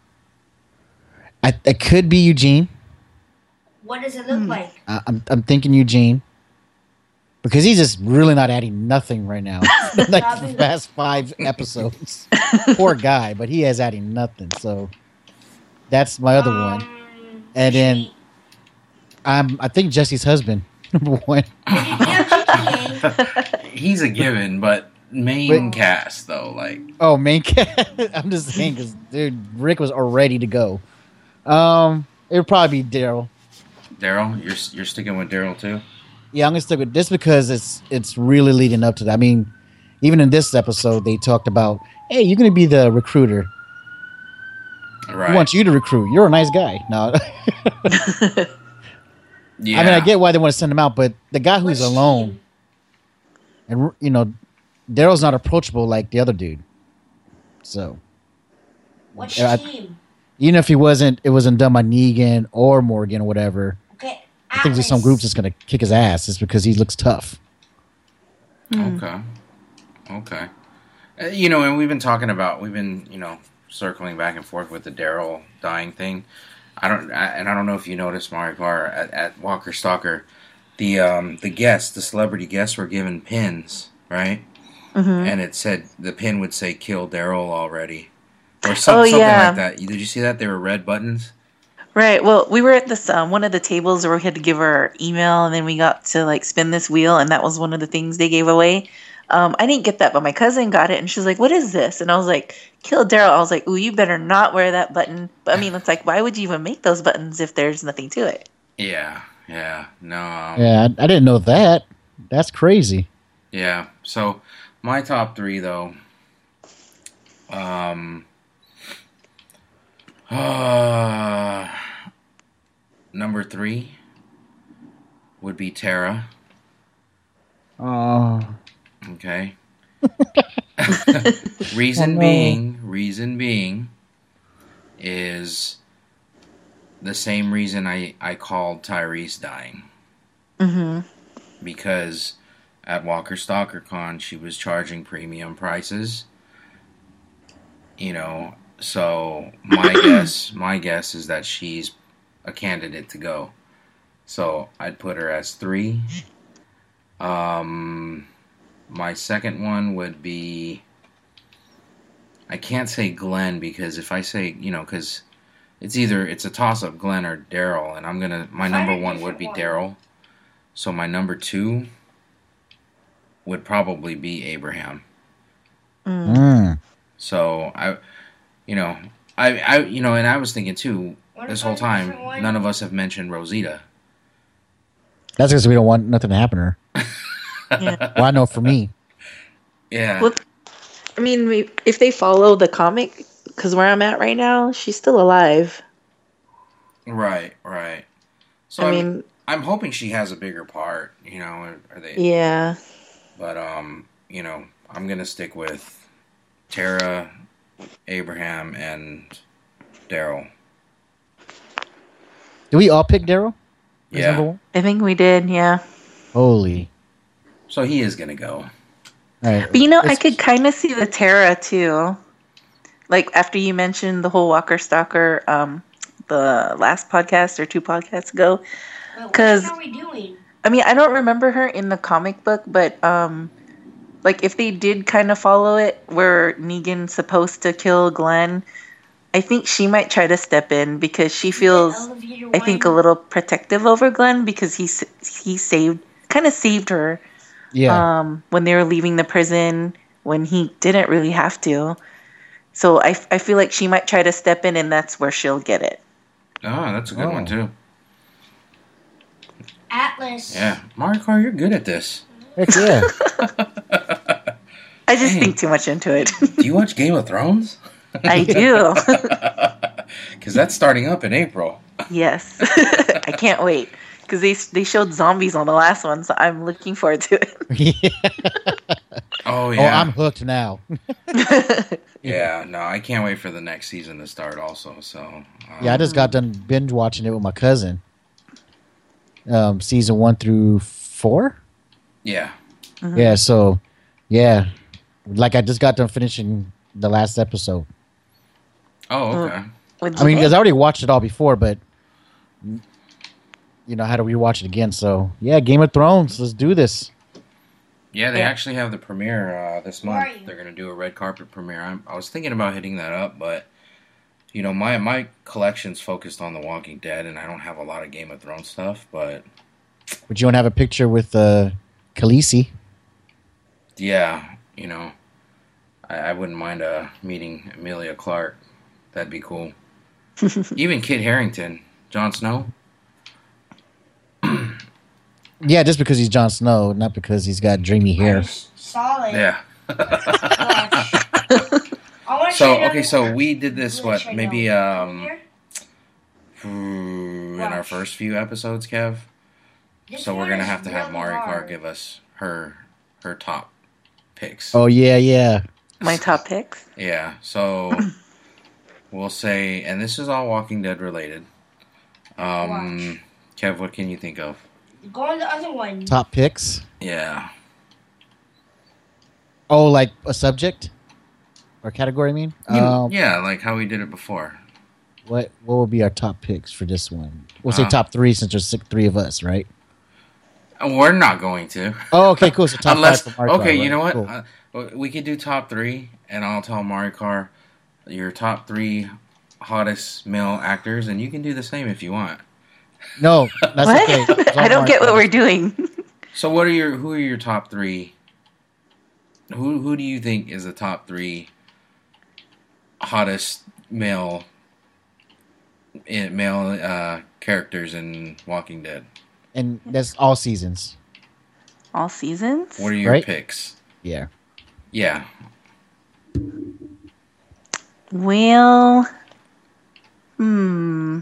I it could be Eugene. What does it look Hmm. like? I, I'm I'm thinking Eugene because he's just really not adding nothing right now. Like the past five episodes, poor guy, but he has adding nothing. So that's my other one. Um, And then Jimmy. I'm I think Jesse's husband, number one. Did you get G T A? He's a given, but main cast though, like Oh, main cat. I'm just saying because dude, Rick was all ready to go. Um, it would probably be Daryl. Daryl. You're you're sticking with Daryl too. Yeah, I'm gonna stick with this because it's it's really leading up to that. I mean, even in this episode, they talked about, hey, you're gonna be the recruiter. Right. We want you to recruit. You're a nice guy. No, Yeah. I mean I get why they want to send him out, but the guy who's Which alone team? and you know, Daryl's not approachable like the other dude. So Which Yeah, I- team? even if he wasn't, it wasn't done by Negan or Morgan or whatever. Okay. I think there's some Atlas. groups that's gonna kick his ass just because he looks tough. Okay. Okay. Uh, you know, and we've been talking about, we've been, you know, circling back and forth with the Daryl dying thing. I don't, I, and I don't know if you noticed, Marikar, at, at Walker Stalker, the um, the guests, the celebrity guests were given pins, right? Mhm. And it said, the pin would say, kill Daryl already. Or some, Oh, something yeah. like that. Did you see that? They were red buttons. Right. Well, we were at this um, one of the tables where we had to give our email, and then we got to like spin this wheel, and that was one of the things they gave away. Um, I didn't get that, but my cousin got it, and she was like, "What is this?" And I was like, "Kill Daryl." I was like, "Ooh, you better not wear that button." But I mean, it's like, why would you even make those buttons if there's nothing to it? Yeah, yeah, no, um, Yeah, I, I didn't know that. That's crazy. yeah. So my top three, though, um, uh, number three would be Tara. Oh, Okay. Reason Oh, no. being, reason being, is the same reason I I called Tyrese dying. Mm-hmm. Because at Walker Stalker Con she was charging premium prices. You know, so my guess my guess is that she's a candidate to go. So I'd put her as three. Um my second one would be, I can't say Glenn because if I say, you know, because it's either it's a toss up Glenn or Daryl, and I'm gonna my Find number a one would be different one. Daryl. So my number two would probably be Abraham. Mm. mm. So I, you know, I, I, you know, and I was thinking too What this if whole I do time. different one? None of us have mentioned Rosita. That's because we don't want nothing to happen to her. Yeah. Well, I know for me. Yeah, Well, I mean, we, if they follow the comic, because where I'm at right now, she's still alive. right, right. So I I'm, mean, I'm hoping she has a bigger part. You know, are they? yeah. But um, you know, I'm gonna stick with Tara, Abraham, and Daryl. Did we all pick Daryl? as number Yeah. one? I think we did, yeah. Holy. So he is gonna go. All right. But you know, I It's- could kind of see the Tara too. Like after you mentioned the whole Walker Stalker, um, the last podcast or two podcasts ago. Wait, which 'Cause- one are we doing? I mean, I don't remember her in the comic book, but um, like if they did kind of follow it, where Negan's supposed to kill Glenn, I think she might try to step in because she feels, The elevator I think, a one? little protective over Glenn because he s- he saved, kind of saved her. Yeah. Um, when they were leaving the prison, when he didn't really have to. So I, I feel like she might try to step in, and that's where she'll get it. Oh, that's a good Oh. one too. Atlas. Yeah, Marikar, you're good at this. Heck yeah. I just Dang. think too much into it. Do you watch Game of Thrones? I do. Because that's starting up in April. Yes, I can't wait because they they showed zombies on the last one, so I'm looking forward to it. yeah. Oh Oh, yeah. I'm hooked now. Yeah, no, I can't wait for the next season to start. Also, so um, Yeah, I just got done binge watching it with my cousin. Um, season one through four. yeah, Yeah, so yeah, like I just got done finishing the last episode. oh okay. What'd I mean, you because think? I already watched it all before, but you know, I had to rewatch it again. So yeah, Game of Thrones. Let's do this. Yeah, they Yeah. actually have the premiere uh, this Where are month. you? They're gonna do a red carpet premiere. I'm, I was thinking about hitting that up, but you know, my my collection's focused on The Walking Dead, and I don't have a lot of Game of Thrones stuff. But Would you want to have a picture with uh, Khaleesi? yeah, you know, I, I wouldn't mind uh, meeting Emilia Clarke. That'd be cool. Even Kit Harington, Jon Snow. Yeah, just because he's Jon Snow, not because he's got dreamy hair. Solid. Yeah. I So okay, so we did this what maybe um um. in our first few episodes, Kev. So we're gonna have to have Mari Carr give us her her top picks. Oh yeah, yeah. My top picks. Yeah. So we'll say, and this is all Walking Dead related. Um, Kev, what can you think of? Go on the other one. Top picks. Yeah. Oh, like a subject or category? I mean, um, Yeah, like how we did it before. what what will be our top picks for this one? We'll say Uh, top three since there's six, three of us, right? And we're not going to. Oh, okay, cool. So top Unless, five for Mark. okay, you right? know what? Cool. Uh, we could do top three, and I'll tell Mari Carr your top three hottest male actors, and you can do the same if you want. No, that's What? okay. It's all I don't Mark get what Wahlberg. we're doing. So, what are your who are your top three? Who who do you think is the top three hottest male eh, male uh, characters in Walking Dead? And that's all seasons. All seasons? What are your Right. picks? Yeah. Yeah, Well, hmm.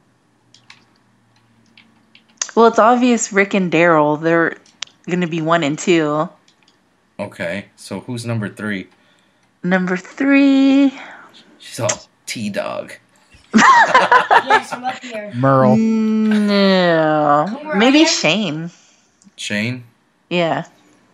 Well, it's obvious Rick and Daryl. They're going to be one and two. okay. So who's number three? Number three. She's all T Dog. Yes, I'm up here. Merle. No. Come Maybe Ryan. Shane. Shane. Yeah.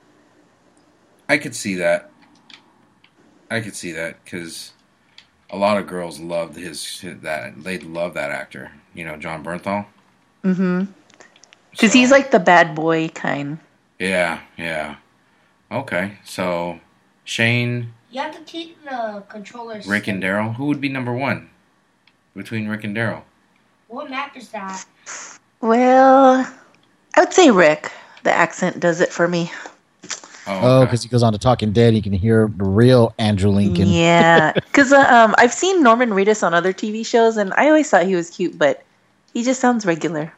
I could see that. I could see that because a lot of girls loved his, his that they love that actor. You know, John Bernthal. Mm-hmm. Because So, he's like the bad boy kind. yeah, yeah. Okay, so Shane, You have to keep the controllers. Rick, and Daryl. Who would be number one between Rick and Daryl? What map is that? Well, I would say Rick. The accent does it for me. Oh, okay. because he goes on to Talking Dead, you can hear the real Andrew Lincoln. Yeah. Because uh, um, I've seen Norman Reedus on other T V shows, and I always thought he was cute, but he just sounds regular.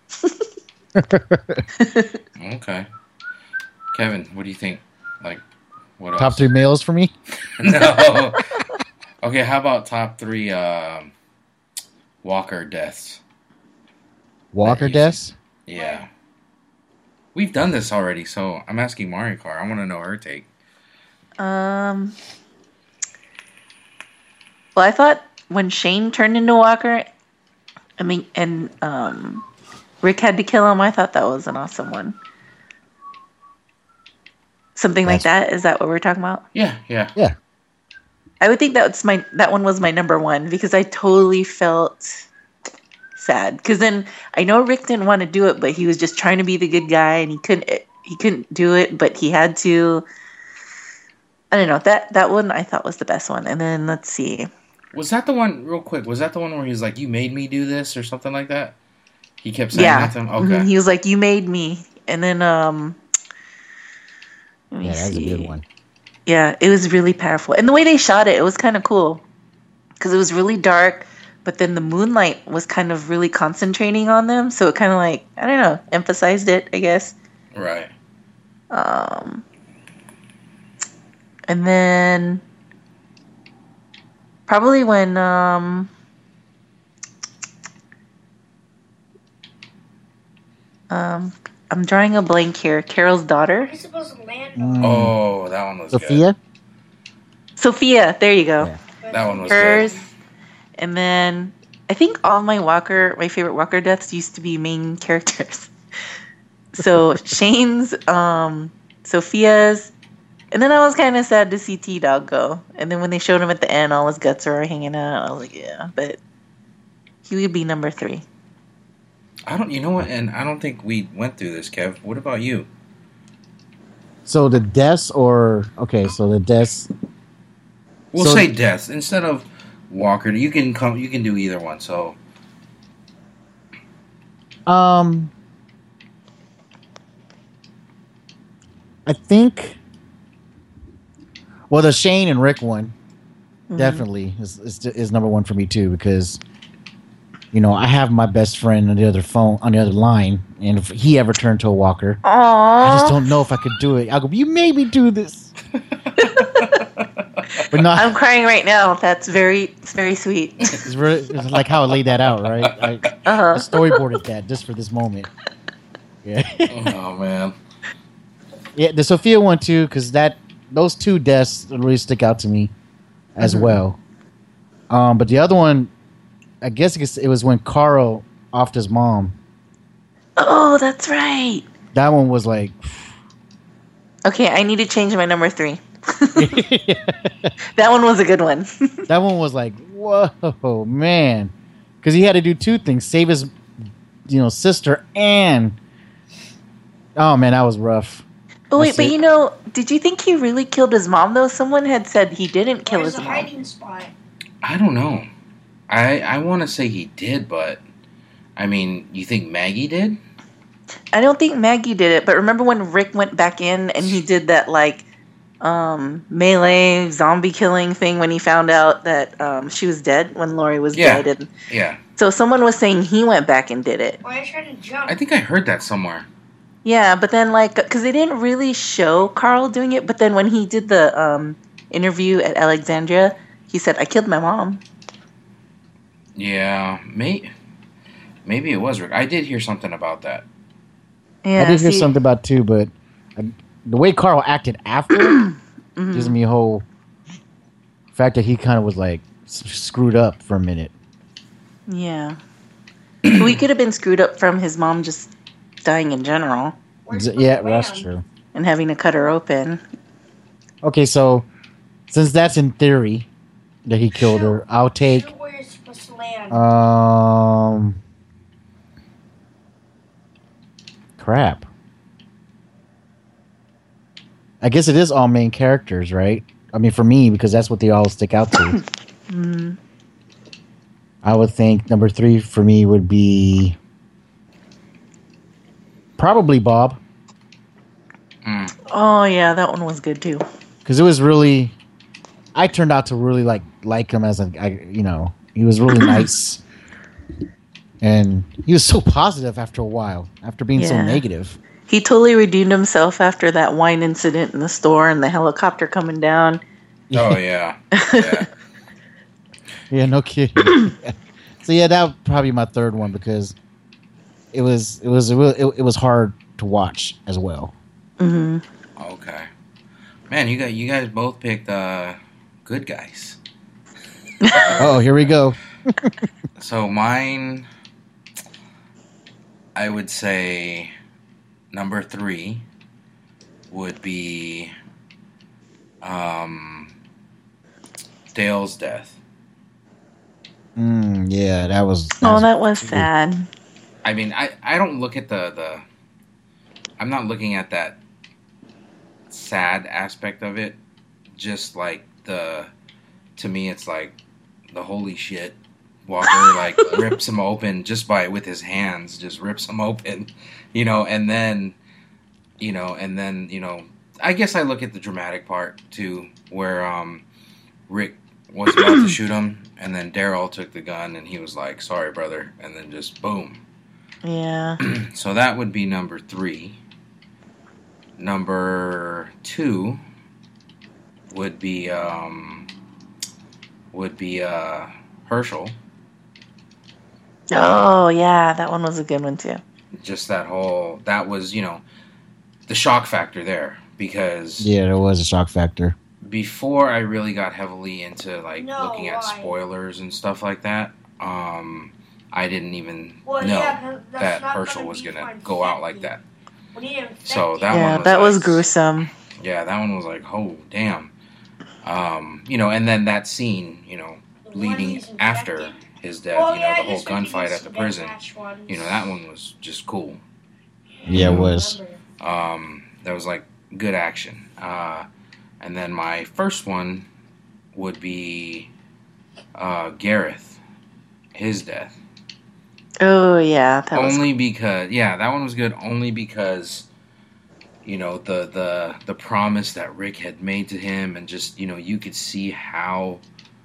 Okay. Kevin, what do you think? Like, what else? Top three males for me. No. Okay, how about top three um, Walker deaths? Walker Nice. Deaths. Yeah. We've done this already, so I'm asking Mari Carr. I want to know her take. Um. Well, I thought when Shane turned into Walker, I mean, and um, Rick had to kill him. I thought that was an awesome one. Something like that. Is that what we're talking about? Yeah, yeah. Yeah. I would think that's my that one was my number one because I totally felt sad. Because then I know Rick didn't want to do it, but he was just trying to be the good guy, and he couldn't he couldn't do it, but he had to. I don't know, that that one I thought was the best one. And then let's see. Was that the one, real quick, was that the one where he's like, you made me do this or something like that? He kept saying Yeah. that to him? Mhm. Okay. He was like, "You made me," and then um. Let me Yeah, that's a see. good one. Yeah, it was really powerful, and the way they shot it, it was kind of cool because it was really dark, but then the moonlight was kind of really concentrating on them, so it kind of like I don't know, emphasized it, I guess. Right. Um, and then probably when um. Um, I'm drawing a blank here. Carol's daughter, You're supposed to land. Mm. Oh, that one was Sophia. Sophia. There you go. Yeah. That one was hers, good. and then I think all my Walker, my favorite Walker deaths used to be main characters. So Shane's, um, Sophia's, and then I was kind of sad to see T Dog go. And then when they showed him at the end, all his guts were hanging out. I was like, yeah, but he would be number three. I don't, you know what? And I don't think we went through this, Kev. What about you? So the deaths, or okay, so the deaths. We'll so say deaths instead of Walker. You can come. You can do either one. So, um, I think. Well, the Shane and Rick one mm-hmm. definitely is, is is number one for me too, because you know I have my best friend on the other phone on the other line, and if he ever turned to a Walker, Aww. I just don't know if I could do it. I'll go, you made me do this. But not, I'm crying right now. That's very, it's very sweet. It's, really, it's like how I laid that out, right? I, uh-huh. I storyboarded that just for this moment. Yeah. Oh man. Yeah, the Sophia one too, because that those two deaths really stick out to me as mm-hmm. well. Um, but the other one, I guess it was when Carl offed his mom. Oh, that's right. That one was like. Okay, I need to change my number three. That one was a good one. That one was like, whoa, man, because he had to do two things: save his, you know, sister, and oh man, that was rough. Oh wait, That's but it. you know, did you think he really killed his mom though? Someone had said he didn't kill Where's his the mom. hiding spot? I don't know. I I want to say he did, but I mean, you think Maggie did? I don't think Maggie did it, but remember when Rick went back in and he did that like um, melee zombie killing thing when he found out that um, she was dead when Lori was Yeah. dead? And Yeah. so someone was saying he went back and did it. Why are you trying to jump? I think I heard that somewhere. Yeah, but then like, because they didn't really show Carl doing it, but then when he did the um, interview at Alexandria, he said, "I killed my mom." Yeah, may, maybe it was Rick. I did hear something about that. Yeah, I did hear see- something about it too, but I, the way Carl acted after Mhm. gives me a whole fact that he kind of was like s- screwed up for a minute. Yeah. So he could have been screwed up from his mom just dying in general Where's Z- the Yeah, lamb? that's true. and having to cut her open. Okay, so since that's in theory that he killed her, I'll take Show where you're supposed to land. um crap. I guess it is all main characters, right? I mean, for me, because that's what they all stick out to. Mm. I would think number three for me would be probably Bob, Mm. Oh yeah, that one was good too. because it was really. I turned out to really like like him as a, I, you know, he was really nice, and he was so positive after a while. After being so Yeah. negative, He totally redeemed himself after that wine incident in the store and the helicopter coming down. Oh yeah. Yeah. yeah, no kidding. So yeah, that would probably be my third one because it was it was it, it was hard to watch as well. Hmm. Okay. Man, you got you guys both picked uh, good guys. Oh, here we go. So mine, I would say, number three would be um, Dale's death. Mm, yeah, that was. Oh, was- that was sad. I mean, I, I don't look at the, the I'm not looking at that sad aspect of it. Just like the, to me, it's like the holy shit. Walker like rips him open just by with his hands, just rips him open, you know, and then, you know, and then you know, I guess I look at the dramatic part too, where um, Rick was about to shoot him, and then Daryl took the gun, and he was like, "Sorry, brother," and then just boom. Yeah. So that would be number three. Number two would be um, would be uh, Herschel. Oh yeah, that one was a good one too. Just that whole that was you know the shock factor there because Yeah, there was a shock factor. before I really got heavily into like No, looking at why? spoilers and stuff like that, um, I didn't even Well, know yeah, 'cause that's that not Herschel gonna was be gonna for go out like infected. that. When he infected, So that Yeah, one was that was like- gruesome. Yeah, that one was like, oh damn, um, you know, and then that scene, you know, when leading he's after infected. his death, Well, you know, yeah, I the whole guess we could gunfight use at the the prison, match ones. you know, that one was just cool. Yeah, it I was. remember. Um, that was like good action. Uh, and then my first one would be uh, Gareth, his death. Oh yeah, that was. Only because, yeah, that one was good. Only because, you know, the the the promise that Rick had made to him, and just, you know, you could see how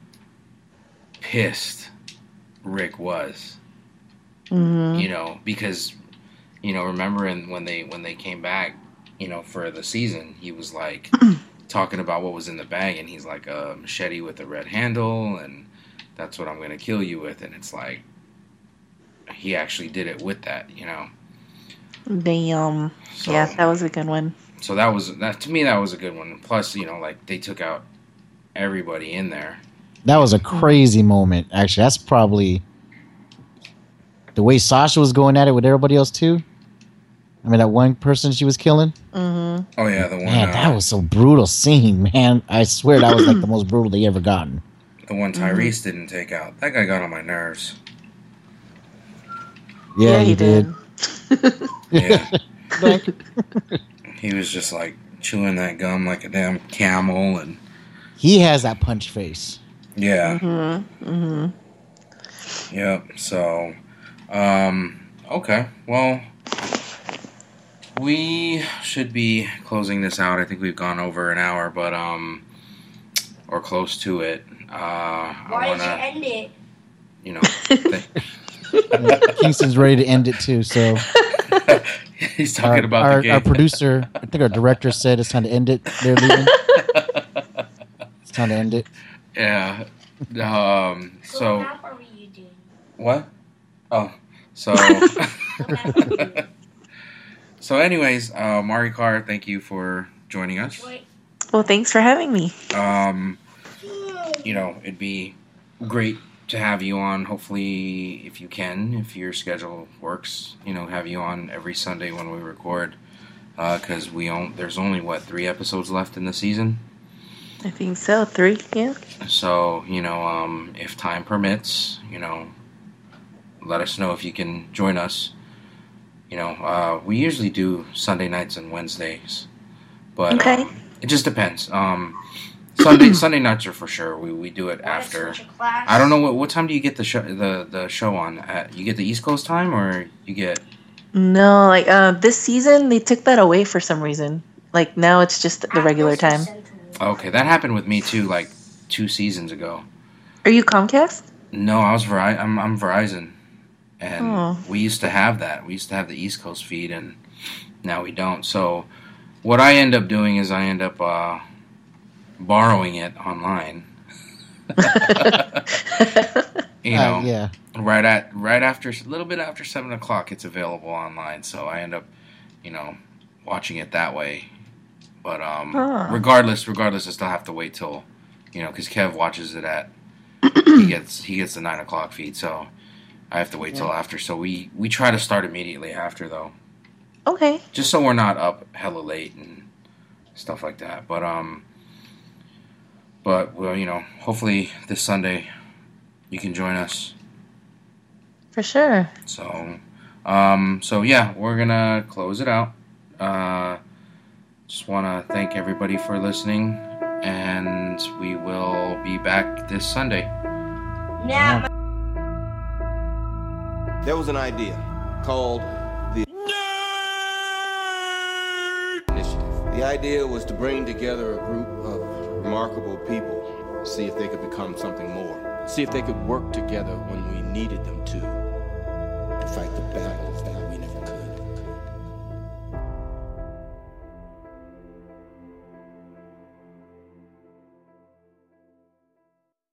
pissed Rick was. Mhm. You know, because, you know, remember in, when they when they came back, you know, for the season, he was like talking about what was in the bag, and he's like a machete with a red handle, and that's what I'm gonna kill you with, and it's like he actually did it with that, you know. Damn. So, Yeah, that was a good one. so that was that to me that was a good one. Plus, you know, like they took out everybody in there. That was a crazy moment. Actually, that's probably the way Sasha was going at it with everybody else too. I mean, that one person she was killing. Mhm. Oh yeah, the one Man, uh, that was so brutal scene, man. I swear that was like the most brutal they ever gotten. the one Tyrese didn't take out. That guy got on my nerves. Yeah, he, did. Yeah. He was just like chewing that gum like a damn camel, and He has that punch face. yeah, Mhm. Mhm. yep. So, um, okay, well, we should be closing this out. I think we've gone over an hour, but um, or close to it. Uh, I Why want did you to, end it? you know, th- Kingston's ready to end it too. So he's talking our, about our, the game. our producer, I think our director said it's time to end it. They're leaving. It's time to end it. Yeah. Um. So, So what map are you doing? what? Oh. So. What map are you doing? So, anyways, uh, Marikar, thank you for joining us. Wait. Well, thanks for having me. Um, you know, it'd be great to have you on. Hopefully, if you can, if your schedule works, you know, have you on every Sunday when we record. Because we own, there's only what three episodes left in the season. I think so. Three, yeah. So, you know, um, if time permits, you know, let us know if you can join us. You know, uh, we usually do Sunday nights and Wednesdays, but Okay. um, it just depends. Um, Sunday Sunday nights are for sure. We we do it Wanna after. switch a class? I don't know what what time do you get the show the, the show on? At, you get the East Coast time, or you get No, like uh, this season they took that away for some reason. Like now it's just the regular Atlas time. or Sentinel? okay? That happened with me too, like two seasons ago. Are you Comcast? No, I was Verizon. I'm, I'm Verizon, and Oh. we used to have that. We used to have the East Coast feed, and now we don't. So, what I end up doing is I end up uh, borrowing it online. You know, Uh, yeah. right at right after a little bit after seven o'clock, it's available online. So I end up, you know, watching it that way. But um, Huh. regardless, regardless, I still have to wait till, you know, because Kev watches it at he gets he gets the nine o'clock feed, so I have to wait till after. So we we try to start immediately after though, Okay. just so we're not up hella late and stuff like that. But um, but well, you know, hopefully this Sunday you can join us. For sure. So, um, so yeah, we're gonna close it out. Uh, just want to thank everybody for listening, and we will be back this Sunday. Nah, There was an idea called the Initiative. The idea was to bring together a group of remarkable people, see if they could become something more, see if they could work together when we needed them to, to fight the battles that we never could.